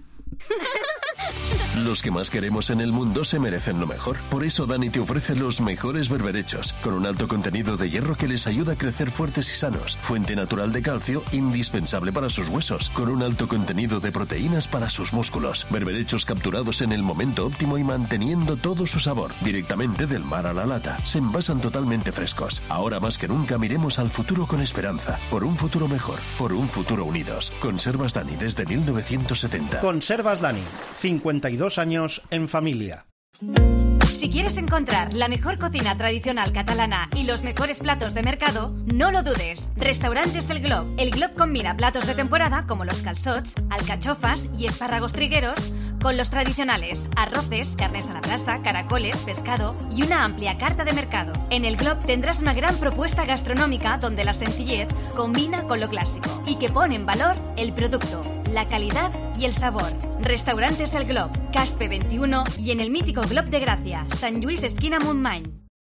Los que más queremos en el mundo se merecen lo mejor. Por eso Dani te ofrece los mejores berberechos, con un alto contenido de hierro que les ayuda a crecer fuertes y sanos. Fuente natural de calcio, indispensable para sus huesos, con un alto contenido de proteínas para sus músculos. Berberechos capturados en el momento óptimo y manteniendo todo su sabor, directamente del mar a la lata. Se envasan totalmente frescos. Ahora más que nunca miremos al futuro con esperanza. Por un futuro mejor, por un futuro unidos. Conservas Dani desde mil novecientos setenta. Conservas Dani, cincuenta y dos años en familia. Si quieres encontrar la mejor cocina tradicional catalana y los mejores platos de mercado, no lo dudes. Restaurantes El Glob. El Glob combina platos de temporada como los calçots, alcachofas y espárragos trigueros con los tradicionales arroces, carnes a la brasa, caracoles, pescado y una amplia carta de mercado. En El Glob tendrás una gran propuesta gastronómica donde la sencillez combina con lo clásico y que pone en valor el producto, la calidad y el sabor. Restaurantes El Glob, Caspe veintiuno y en el mítico Glob de Gracia, Sant Lluís esquina Montmany.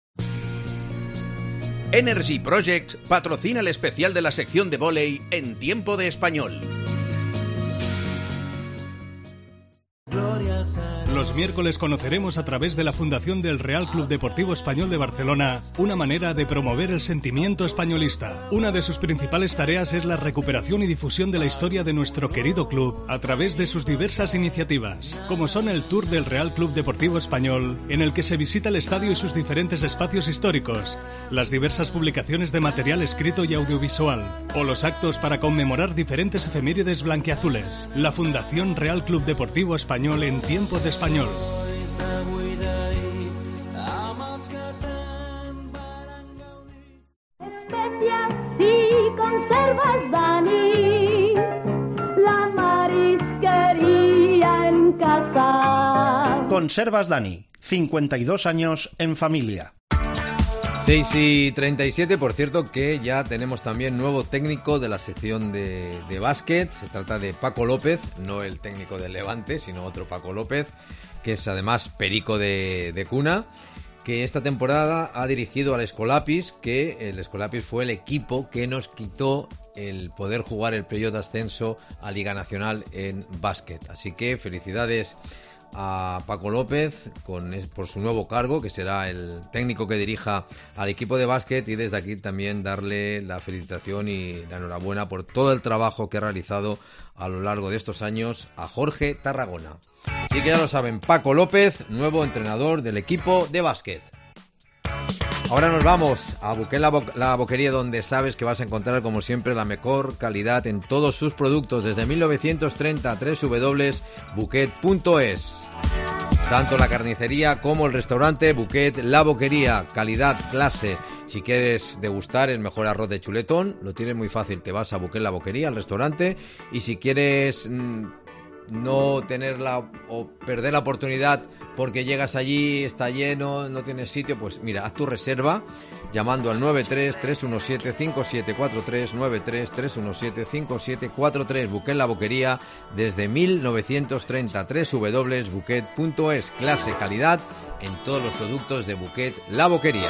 Energy Project patrocina el especial de la sección de vóley en Tiempo de Español. Los miércoles conoceremos a través de la Fundación del Real Club Deportivo Español de Barcelona una manera de promover el sentimiento españolista. Una de sus principales tareas es la recuperación y difusión de la historia de nuestro querido club a través de sus diversas iniciativas, como son el Tour del Real Club Deportivo Español, en el que se visita el estadio y sus diferentes espacios históricos, las diversas publicaciones de material escrito y audiovisual, o los actos para conmemorar diferentes efemérides blanquiazules. La Fundación Real Club Deportivo Español en Tiempo de Español. Especias y conservas Dani, la marisquería en casa. Conservas Dani, cincuenta y dos años en familia. seis y treinta y siete, por cierto que ya tenemos también nuevo técnico de la sección de, de básquet. Se trata de Paco López, no el técnico del Levante, sino otro Paco López, que es además perico de, de cuna, que esta temporada ha dirigido al Escolapis, que el Escolapis fue el equipo que nos quitó el poder jugar el playoff de ascenso a Liga Nacional en básquet. Así que felicidades a Paco López con, por su nuevo cargo, que será el técnico que dirija al equipo de básquet, y desde aquí también darle la felicitación y la enhorabuena por todo el trabajo que ha realizado a lo largo de estos años a Jorge Tarragona. Así que ya lo saben, Paco López, nuevo entrenador del equipo de básquet. Ahora nos vamos a Buquet la, Bo- la Boquería, donde sabes que vas a encontrar, como siempre, la mejor calidad en todos sus productos desde mil novecientos treinta. doble u doble u doble u punto buquet punto es. Tanto la carnicería como el restaurante Buquet la Boquería, calidad, clase. Si quieres degustar el mejor arroz de chuletón, lo tienes muy fácil, te vas a Buquet la Boquería, al restaurante, y si quieres mmm, no tenerla o perder la oportunidad porque llegas allí, está lleno, no tienes sitio, pues mira, haz tu reserva llamando al nueve tres, tres uno siete, cinco siete cuatro tres, nueve tres, tres uno siete, cinco siete cuatro tres. Buquet la Boquería desde mil novecientos treinta. doble u doble u doble u punto buquet punto es. Clase, calidad en todos los productos de Buquet la Boquería.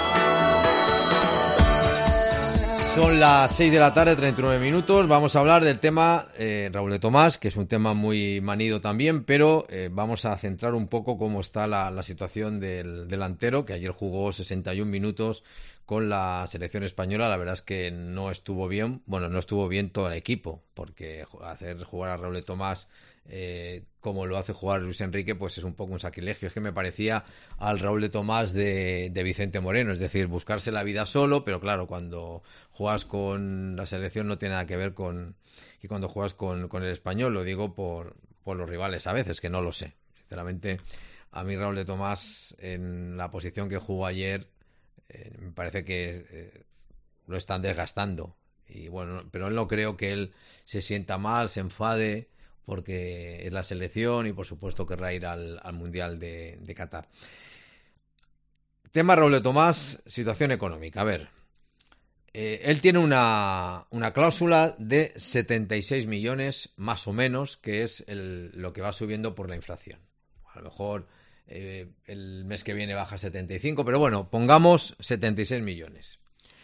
Son las seis de la tarde, treinta y nueve minutos. Vamos a hablar del tema eh, Raúl de Tomás, que es un tema muy manido también, pero eh, vamos a centrar un poco cómo está la, la situación del delantero, que ayer jugó sesenta y un minutos con la selección española. La verdad es que no estuvo bien, bueno, no estuvo bien todo el equipo, porque hacer jugar a Raúl de Tomás eh, como lo hace jugar Luis Enrique, pues es un poco un sacrilegio. Es que me parecía al Raúl de Tomás de, de Vicente Moreno, es decir, buscarse la vida solo, pero claro, cuando juegas con la selección no tiene nada que ver con y cuando juegas con, con el español. Lo digo por, por los rivales a veces, que no lo sé. Sinceramente, a mí Raúl de Tomás en la posición que jugó ayer eh, me parece que eh, lo están desgastando. Y bueno, pero no creo que él se sienta mal, se enfade, porque es la selección y por supuesto querrá ir al, al Mundial de, de Qatar. Tema Raúl de Tomás, situación económica. A ver, Eh, él tiene una, una cláusula de setenta y seis millones, más o menos, que es el, lo que va subiendo por la inflación. A lo mejor eh, el mes que viene baja setenta y cinco, pero bueno, pongamos setenta y seis millones.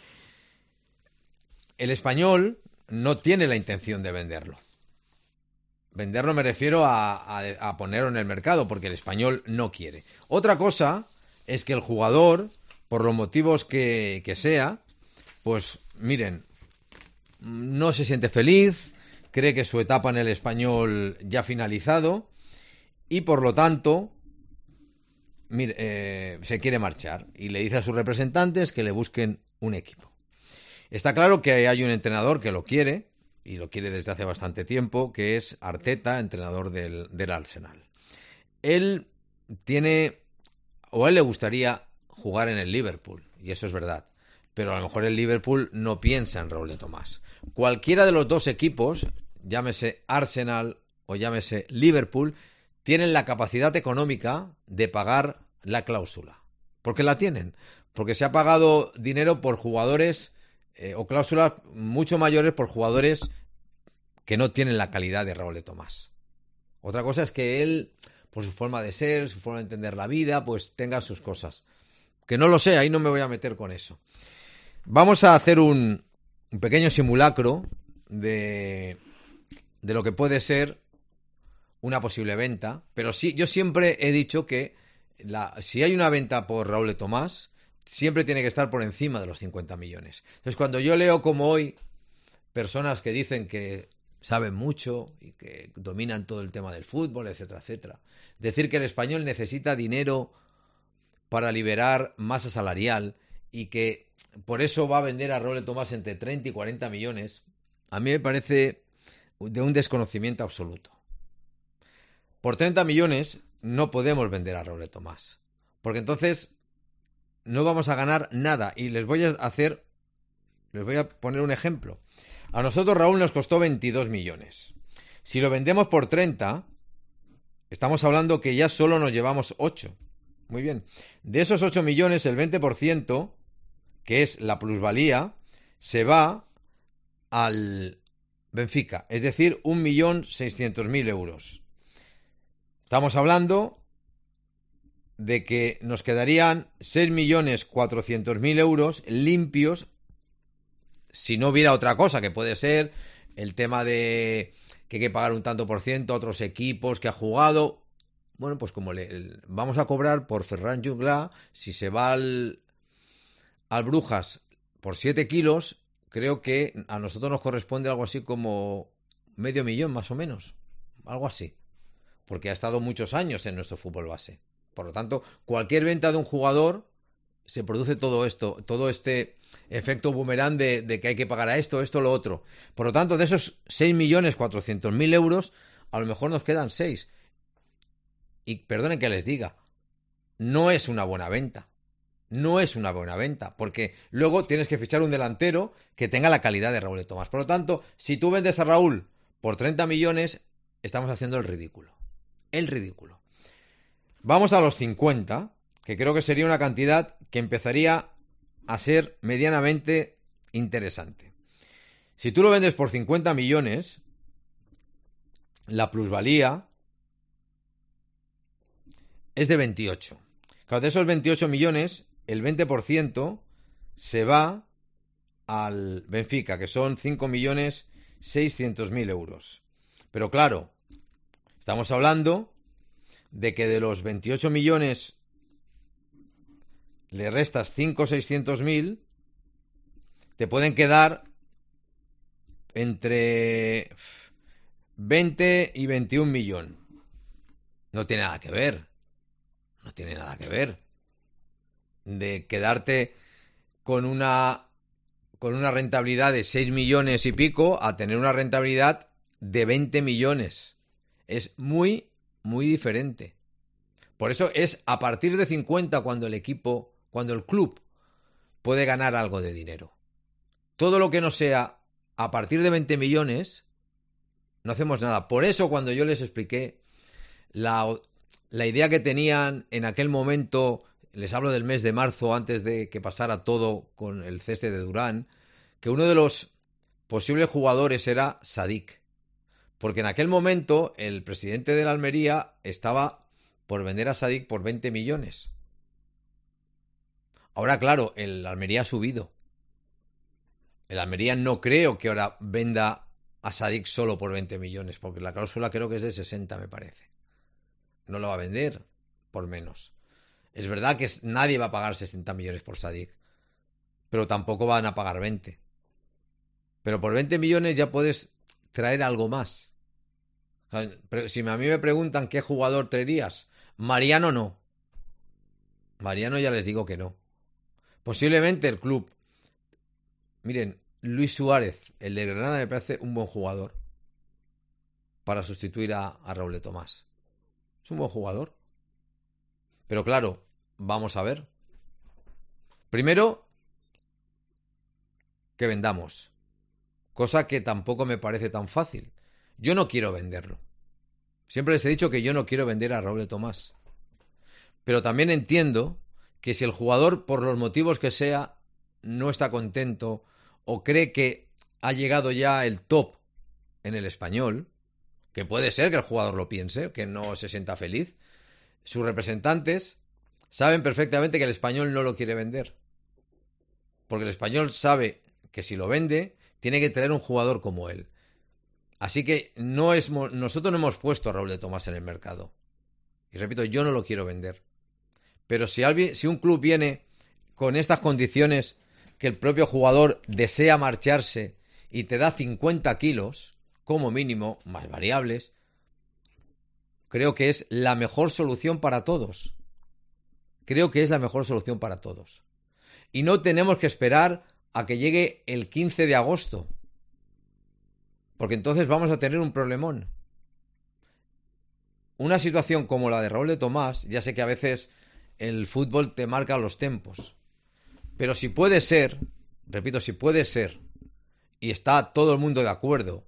El Español no tiene la intención de venderlo. Venderlo me refiero a, a, a ponerlo en el mercado, porque el Español no quiere. Otra cosa es que el jugador, por los motivos que, que sea, pues miren, no se siente feliz, cree que su etapa en el Español ya ha finalizado y por lo tanto mire, eh, se quiere marchar y le dice a sus representantes que le busquen un equipo. Está claro que hay un entrenador que lo quiere y lo quiere desde hace bastante tiempo, que es Arteta, entrenador del, del Arsenal. Él tiene, o a él le gustaría jugar en el Liverpool, y eso es verdad. Pero a lo mejor el Liverpool no piensa en Raúl de Tomás. Cualquiera de los dos equipos, llámese Arsenal o llámese Liverpool, tienen la capacidad económica de pagar la cláusula. ¿Por qué la tienen? Porque se ha pagado dinero por jugadores eh, o cláusulas mucho mayores por jugadores que no tienen la calidad de Raúl de Tomás. Otra cosa es que él, por su forma de ser, su forma de entender la vida, pues tenga sus cosas. Que no lo sé, ahí no me voy a meter con eso. Vamos a hacer un, un pequeño simulacro de, de lo que puede ser una posible venta, pero sí, yo siempre he dicho que la, si hay una venta por Raúl de Tomás, siempre tiene que estar por encima de los cincuenta millones. Entonces, cuando yo leo como hoy personas que dicen que saben mucho y que dominan todo el tema del fútbol, etcétera, etcétera, decir que el Español necesita dinero para liberar masa salarial y que por eso va a vender a Raúl de Tomás entre treinta y cuarenta millones, a mí me parece de un desconocimiento absoluto. Por treinta millones no podemos vender a Raúl de Tomás, porque entonces no vamos a ganar nada. Y les voy a hacer, les voy a poner un ejemplo. A nosotros Raúl nos costó veintidós millones. Si lo vendemos por treinta, estamos hablando que ya solo nos llevamos ocho. Muy bien. De esos ocho millones, el veinte por ciento, que es la plusvalía, se va al Benfica, es decir, un millón seiscientos mil euros. Estamos hablando de que nos quedarían seis millones cuatrocientos mil euros limpios si no hubiera otra cosa, que puede ser el tema de que hay que pagar un tanto por ciento a otros equipos que ha jugado. Bueno, pues como le, el, vamos a cobrar por Ferran Jungla, si se va al, al Brujas por siete kilos, creo que a nosotros nos corresponde algo así como medio millón más o menos, algo así, porque ha estado muchos años en nuestro fútbol base. Por lo tanto, cualquier venta de un jugador se produce todo esto, todo este efecto boomerang de, de que hay que pagar a esto, esto, lo otro. Por lo tanto, de esos seis millones cuatrocientos mil euros, a lo mejor nos quedan seis. Y perdonen que les diga, no es una buena venta. No es una buena venta, porque luego tienes que fichar un delantero que tenga la calidad de Raúl de Tomás. Por lo tanto, si tú vendes a Raúl por treinta millones, estamos haciendo el ridículo. El ridículo. Vamos a los cincuenta, que creo que sería una cantidad que empezaría a ser medianamente interesante. Si tú lo vendes por cincuenta millones, la plusvalía es de veintiocho. Claro, de esos veintiocho millones, el veinte por ciento se va al Benfica, que son cinco millones seiscientos mil euros. Pero claro, estamos hablando de que de los veintiocho millones le restas cinco millones seiscientos mil, te pueden quedar entre veinte y veintiún millones. No tiene nada que ver. No tiene nada que ver. De quedarte con una con una rentabilidad de seis millones y pico a tener una rentabilidad de veinte millones. Es muy, muy diferente. Por eso es a partir de cincuenta cuando el equipo, cuando el club puede ganar algo de dinero. Todo lo que no sea a partir de veinte millones, no hacemos nada. Por eso cuando yo les expliqué la, la idea que tenían en aquel momento, les hablo del mes de marzo, antes de que pasara todo con el cese de Durán, que uno de los posibles jugadores era Sadik. Porque en aquel momento el presidente de la Almería estaba por vender a Sadik por veinte millones. Ahora, claro, el Almería ha subido. El Almería no creo que ahora venda a Sadik solo por veinte millones, porque la cláusula creo que es de sesenta, me parece. No lo va a vender por menos. Es verdad que nadie va a pagar sesenta millones por Sadik, pero tampoco van a pagar veinte. Pero por veinte millones ya puedes traer algo más. Si a mí me preguntan qué jugador traerías, Mariano no. Mariano ya les digo que no. Posiblemente el club. Miren, Luis Suárez, el de Granada, me parece un buen jugador para sustituir a, a Raúl de Tomás. Es un buen jugador. Pero claro, vamos a ver. Primero, que vendamos. Cosa que tampoco me parece tan fácil. Yo no quiero venderlo. Siempre les he dicho que yo no quiero vender a Raúl de Tomás. Pero también entiendo que si el jugador, por los motivos que sea, no está contento o cree que ha llegado ya el top en el Español, que puede ser que el jugador lo piense, que no se sienta feliz, sus representantes saben perfectamente que el Español no lo quiere vender. Porque el Español sabe que si lo vende, tiene que traer un jugador como él. Así que no es, nosotros no hemos puesto a Raúl de Tomás en el mercado. Y repito, yo no lo quiero vender. Pero si, alguien, si un club viene con estas condiciones, que el propio jugador desea marcharse y te da cincuenta kilos, como mínimo, más variables, creo que es la mejor solución para todos. Creo que es la mejor solución para todos. Y no tenemos que esperar a que llegue el quince de agosto. Porque entonces vamos a tener un problemón. Una situación como la de Raúl de Tomás, ya sé que a veces el fútbol te marca los tempos. Pero si puede ser, repito, si puede ser, y está todo el mundo de acuerdo,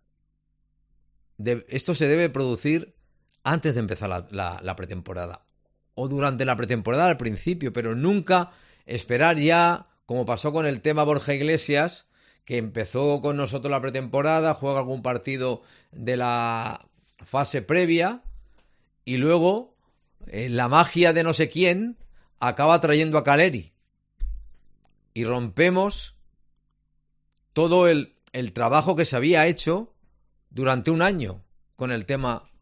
de, esto se debe producir antes de empezar la, la, la pretemporada. O durante la pretemporada al principio, pero nunca esperar ya, como pasó con el tema Borja Iglesias, que empezó con nosotros la pretemporada, juega algún partido de la fase previa y luego eh, la magia de no sé quién acaba trayendo a Caleri y rompemos todo el, el trabajo que se había hecho durante un año con el tema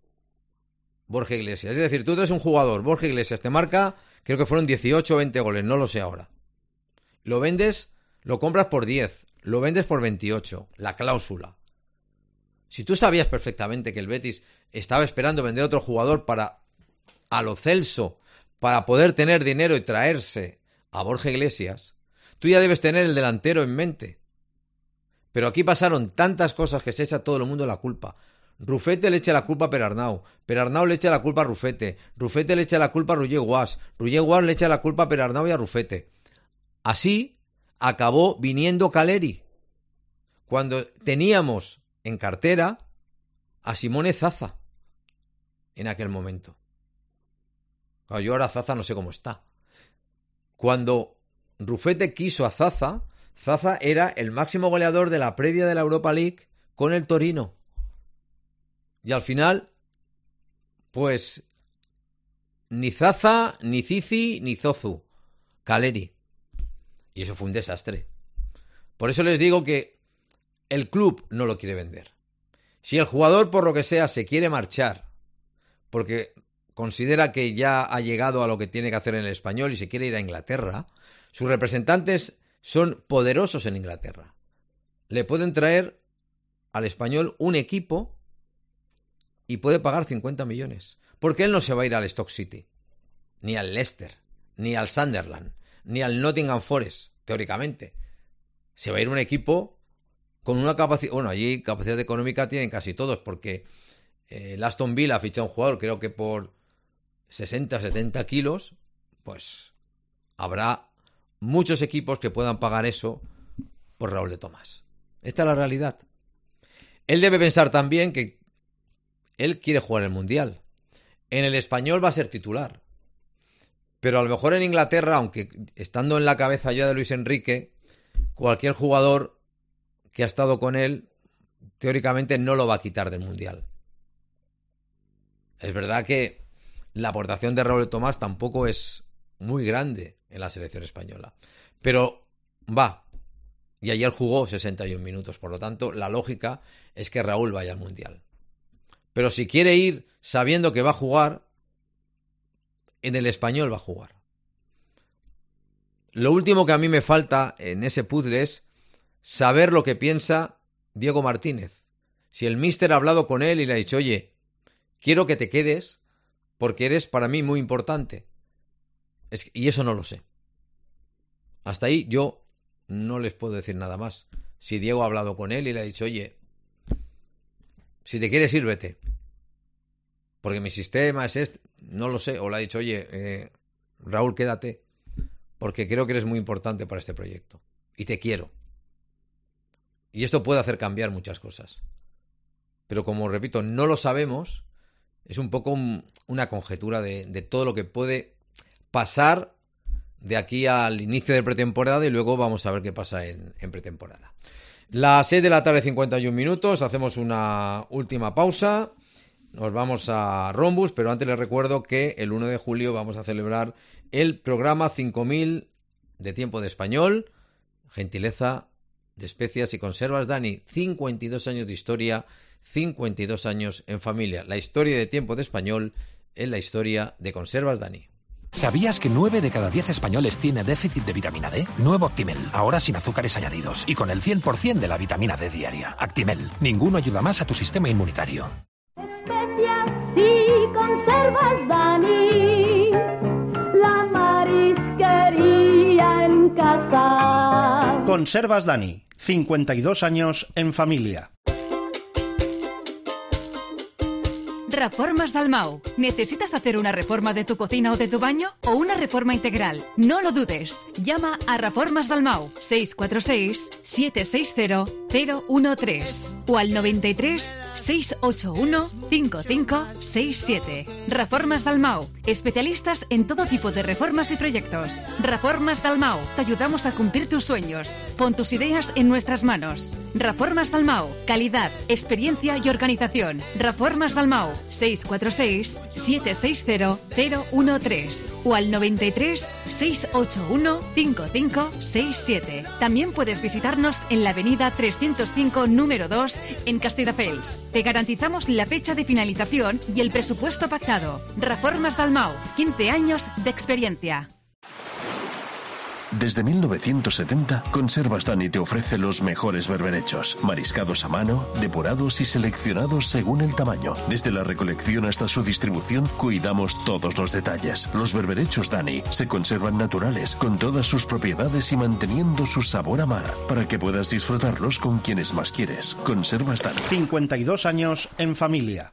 Borja Iglesias. Es decir, tú eres un jugador, Borja Iglesias te marca, creo que fueron dieciocho o veinte goles, no lo sé ahora. Lo vendes, lo compras por diez, lo vendes por veintiocho, la cláusula. Si tú sabías perfectamente que el Betis estaba esperando vender a otro jugador para, a lo Celso, para poder tener dinero y traerse a Borja Iglesias, tú ya debes tener el delantero en mente. Pero aquí pasaron tantas cosas que se echa a todo el mundo la culpa. Rufete le echa la culpa a Perarnau, Perarnau le echa la culpa a Rufete, Rufete le echa la culpa a Roger Guas, Roger Guas le echa la culpa a Perarnau y a Rufete. Así acabó viniendo Caleri, cuando teníamos en cartera a Simone Zaza en aquel momento. Claro, yo ahora Zaza no sé cómo está. Cuando Rufete quiso a Zaza, Zaza era el máximo goleador de la previa de la Europa League con el Torino. Y al final, pues, ni Zaza, ni Zizi, ni Zozu. Caleri. Y eso fue un desastre. Por eso les digo que el club no lo quiere vender. Si el jugador, por lo que sea, se quiere marchar, porque considera que ya ha llegado a lo que tiene que hacer en el Español y se quiere ir a Inglaterra, sus representantes son poderosos en Inglaterra. Le pueden traer al Español un equipo y puede pagar cincuenta millones. Porque él no se va a ir al Stoke City, ni al Leicester, ni al Sunderland, ni al Nottingham Forest, teóricamente. Se va a ir un equipo con una capacidad... Bueno, allí capacidad económica tienen casi todos, porque eh, el Aston Villa ha fichado un jugador, creo que por sesenta, setenta kilos, pues habrá muchos equipos que puedan pagar eso por Raúl de Tomás. Esta es la realidad. Él debe pensar también que él quiere jugar el Mundial. En el Español va a ser titular. Pero a lo mejor en Inglaterra, aunque estando en la cabeza ya de Luis Enrique, cualquier jugador que ha estado con él, teóricamente no lo va a quitar del Mundial. Es verdad que la aportación de Raúl Tomás tampoco es muy grande en la selección española, pero va, y ayer jugó sesenta y un minutos, por lo tanto la lógica es que Raúl vaya al Mundial. Pero si quiere ir sabiendo que va a jugar, en el Español va a jugar. Lo último que a mí me falta en ese puzzle es saber lo que piensa Diego Martínez. Si el míster ha hablado con él y le ha dicho, oye, quiero que te quedes porque eres para mí muy importante. Es que, y eso no lo sé. Hasta ahí yo no les puedo decir nada más. Si Diego ha hablado con él y le ha dicho, oye, si te quieres ir, vete. Porque mi sistema es este, no lo sé. O le ha dicho, oye, eh, Raúl, quédate, porque creo que eres muy importante para este proyecto. Y te quiero. Y esto puede hacer cambiar muchas cosas. Pero como repito, no lo sabemos. Es un poco un, una conjetura de, de todo lo que puede pasar de aquí al inicio de pretemporada y luego vamos a ver qué pasa en, en pretemporada. Las seis de la tarde, cincuenta y un minutos, hacemos una última pausa, nos vamos a Rhombus, pero antes les recuerdo que el uno de julio vamos a celebrar el programa cinco mil de Tiempo de Español, gentileza de Especias y Conservas Dani, cincuenta y dos años de historia, cincuenta y dos años en familia. La historia de Tiempo de Español es la historia de Conservas Dani. ¿Sabías que nueve de cada diez españoles tiene déficit de vitamina D? Nuevo Actimel, ahora sin azúcares añadidos y con el cien por ciento de la vitamina D diaria. Actimel, ninguno ayuda más a tu sistema inmunitario. Especias y Conservas Dani, la marisquería en casa. Conservas Dani, cincuenta y dos años en familia. Reformas Dalmau. ¿Necesitas hacer una reforma de tu cocina o de tu baño? ¿O una reforma integral? No lo dudes. Llama a Reformas Dalmau seis cuatro seis, siete seis cero, cero uno tres o al noventa y tres, seis ocho uno, cinco cinco seis siete. Reformas Dalmau. Especialistas en todo tipo de reformas y proyectos. Reformas Dalmau. Te ayudamos a cumplir tus sueños. Pon tus ideas en nuestras manos. Reformas Dalmau. Calidad, experiencia y organización. Reformas Dalmau. seis cuatro seis, siete seis cero, cero uno tres o al noventa y tres, seis ocho uno, cinco cinco seis siete. También puedes visitarnos en la avenida trescientos cinco número dos en Castelldefels. Te garantizamos la fecha de finalización y el presupuesto pactado. Reformas Dalmau, quince años de experiencia. Desde mil novecientos setenta, Conservas Dani te ofrece los mejores berberechos, mariscados a mano, depurados y seleccionados según el tamaño. Desde la recolección hasta su distribución, cuidamos todos los detalles. Los berberechos Dani se conservan naturales, con todas sus propiedades y manteniendo su sabor a mar, para que puedas disfrutarlos con quienes más quieres. Conservas Dani. cincuenta y dos años en familia.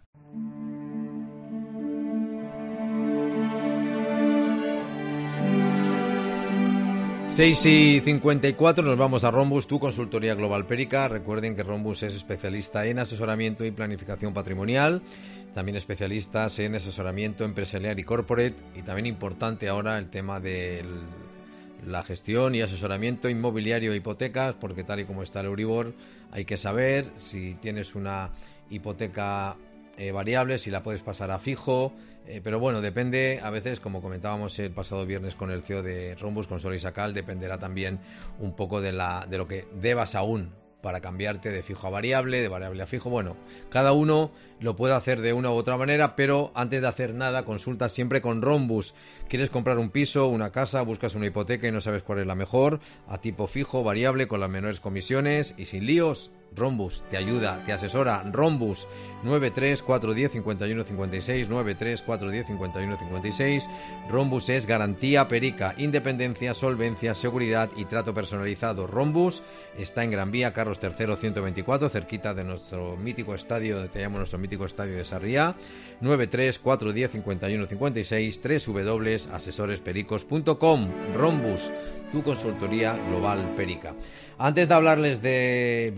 seis y cincuenta y cuatro, nos vamos a Rhombus, tu consultoría global Périca. Recuerden que Rhombus es especialista en asesoramiento y planificación patrimonial, también especialistas en asesoramiento empresarial y corporate, y también importante ahora el tema de la gestión y asesoramiento inmobiliario e hipotecas, porque tal y como está el Euribor, hay que saber si tienes una hipoteca eh, variable, si la puedes pasar a fijo. Eh, pero bueno, depende, a veces, como comentábamos el pasado viernes con el C E O de Rhombus, con Sol Isacal, dependerá también un poco de, la, de lo que debas aún para cambiarte de fijo a variable, de variable a fijo. Bueno, cada uno lo puede hacer de una u otra manera, pero antes de hacer nada, consulta siempre con Rhombus. ¿Quieres comprar un piso, una casa, buscas una hipoteca y no sabes cuál es la mejor? A tipo fijo, variable, con las menores comisiones y sin líos. Rhombus te ayuda, te asesora. Rhombus nueve tres cuatro uno cero cinco uno cinco seis, nueve tres cuatro uno cero cinco uno cinco seis. Rhombus es garantía Périca, independencia, solvencia, seguridad y trato personalizado. Rhombus está en Gran Vía, Carlos tercero ciento veinticuatro, cerquita de nuestro mítico estadio, donde tenemos nuestro mítico estadio de Sarriá. Nueve tres cuatro uno cero cinco uno cinco seis, w w w punto asesores pericos punto com. Rhombus, tu consultoría global Périca. Antes de hablarles de Vilena, ya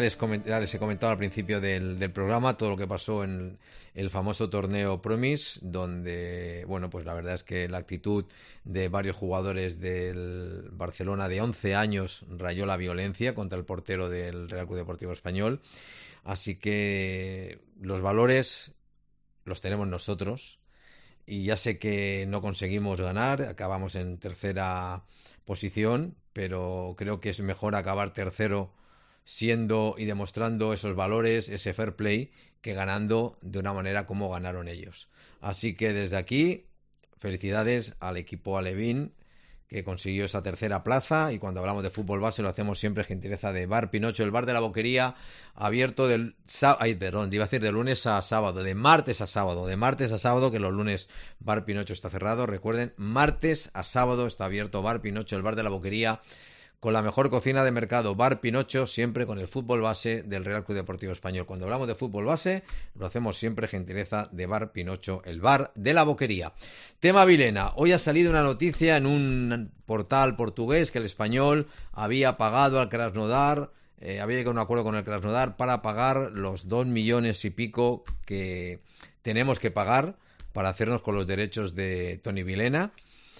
ya les, coment- ya les he comentado al principio del, del programa todo lo que pasó en el famoso torneo Promise, donde, bueno, pues la verdad es que la actitud de varios jugadores del Barcelona de once años rayó la violencia contra el portero del Real Club Deportivo Español. Así que los valores los tenemos nosotros. Y ya sé que no conseguimos ganar, acabamos en tercera posición, pero creo que es mejor acabar tercero siendo y demostrando esos valores, ese fair play, que ganando de una manera como ganaron ellos. Así que desde aquí, felicidades al equipo alevín que consiguió esa tercera plaza, y cuando hablamos de fútbol base lo hacemos siempre gentileza de Bar Pinocho, el bar de la Boquería, abierto del ay, perdón, iba a decir de lunes a sábado, de martes a sábado, de martes a sábado, que los lunes Bar Pinocho está cerrado. Recuerden, martes a sábado está abierto Bar Pinocho, el bar de la Boquería, con la mejor cocina de mercado. Bar Pinocho, siempre con el fútbol base del Real Club Deportivo Español. Cuando hablamos de fútbol base, lo hacemos siempre gentileza de Bar Pinocho, el bar de la Boquería. Tema Vilena. Hoy ha salido una noticia en un portal portugués que el Español había pagado al Krasnodar, eh, había llegado a un acuerdo con el Krasnodar para pagar los dos millones y pico que tenemos que pagar para hacernos con los derechos de Toni Vilena.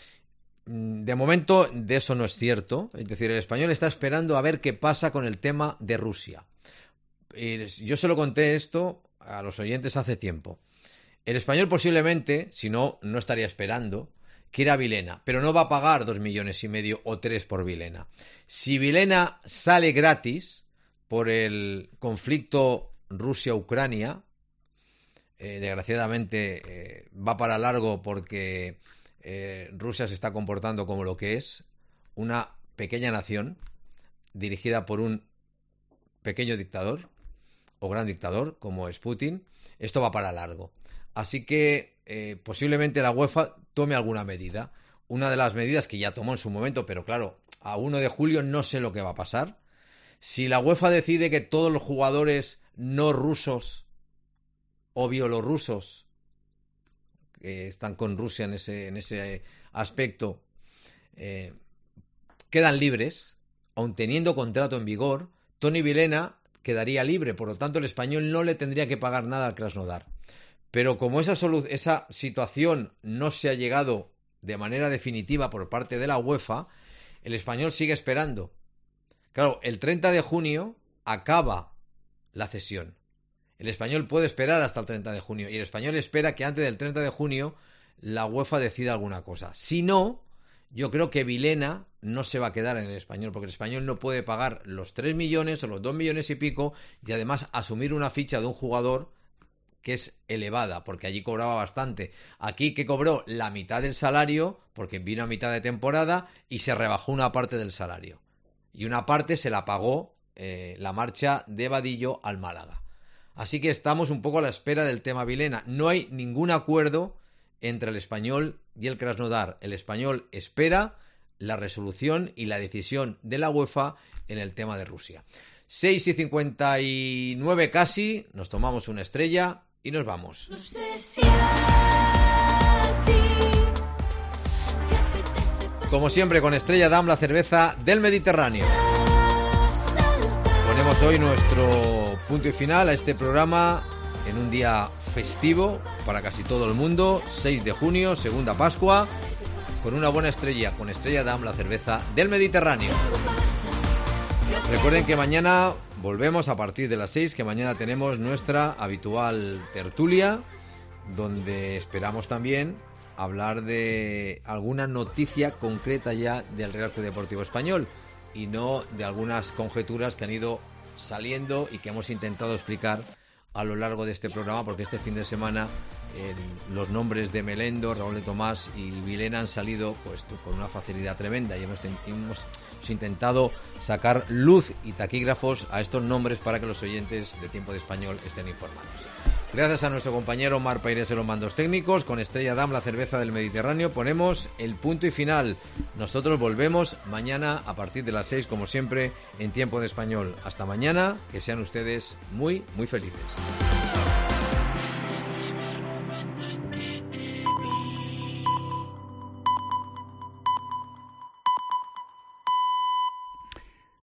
De momento, de eso no es cierto. Es decir, el Español está esperando a ver qué pasa con el tema de Rusia. Yo se lo conté esto a los oyentes hace tiempo. El Español posiblemente, si no, no estaría esperando, quiera a Vilena, pero no va a pagar dos millones y medio o tres por Vilena. Si Vilena sale gratis por el conflicto Rusia-Ucrania, eh, desgraciadamente eh, va para largo porque Eh, Rusia se está comportando como lo que es, una pequeña nación dirigida por un pequeño dictador o gran dictador como es Putin. Esto va para largo, así que eh, posiblemente la UEFA tome alguna medida, una de las medidas que ya tomó en su momento, pero claro, a uno de julio no sé lo que va a pasar. Si la UEFA decide que todos los jugadores no rusos o bielorrusos que están con Rusia en ese, en ese aspecto, eh, quedan libres, aun teniendo contrato en vigor, Toni Vilena quedaría libre, por lo tanto el Español no le tendría que pagar nada al Krasnodar. Pero como esa, solu- esa situación no se ha llegado de manera definitiva por parte de la UEFA, el Español sigue esperando. Claro, el treinta de junio acaba la cesión. El Español puede esperar hasta el treinta de junio y el Español espera que antes del treinta de junio la UEFA decida alguna cosa. Si no, yo creo que Vilena no se va a quedar en el Español, porque el Español no puede pagar los tres millones o los dos millones y pico y además asumir una ficha de un jugador que es elevada, porque allí cobraba bastante. Aquí que cobró la mitad del salario, porque vino a mitad de temporada y se rebajó una parte del salario. Y una parte se la pagó eh, la marcha de Vadillo al Málaga. Así que estamos un poco a la espera del tema Vilena. No hay ningún acuerdo entre el Español y el Krasnodar. El Español espera la resolución y la decisión de la UEFA en el tema de Rusia. seis y cincuenta y nueve casi, nos tomamos una estrella y nos vamos. No sé si a ti te apetece. Como siempre, con Estrella Damm, la cerveza del Mediterráneo. Ponemos hoy nuestro punto y final a este programa en un día festivo para casi todo el mundo, seis de junio, segunda Pascua, con una buena estrella, con Estrella Damm, la cerveza del Mediterráneo. Recuerden que mañana volvemos a partir de las seis, que mañana tenemos nuestra habitual tertulia, donde esperamos también hablar de alguna noticia concreta ya del Real Club Deportivo Español y no de algunas conjeturas que han ido saliendo y que hemos intentado explicar a lo largo de este programa, porque este fin de semana eh, los nombres de Melendo, Raúl de Tomás y Vilena han salido pues con una facilidad tremenda y hemos, hemos intentado sacar luz y taquígrafos a estos nombres para que los oyentes de Tiempo de Español estén informados. Gracias a nuestro compañero Omar Paires en los mandos técnicos, con Estrella Damm, la cerveza del Mediterráneo, ponemos el punto y final. Nosotros volvemos mañana a partir de las seis, como siempre, en Tiempo de Español. Hasta mañana, que sean ustedes muy, muy felices.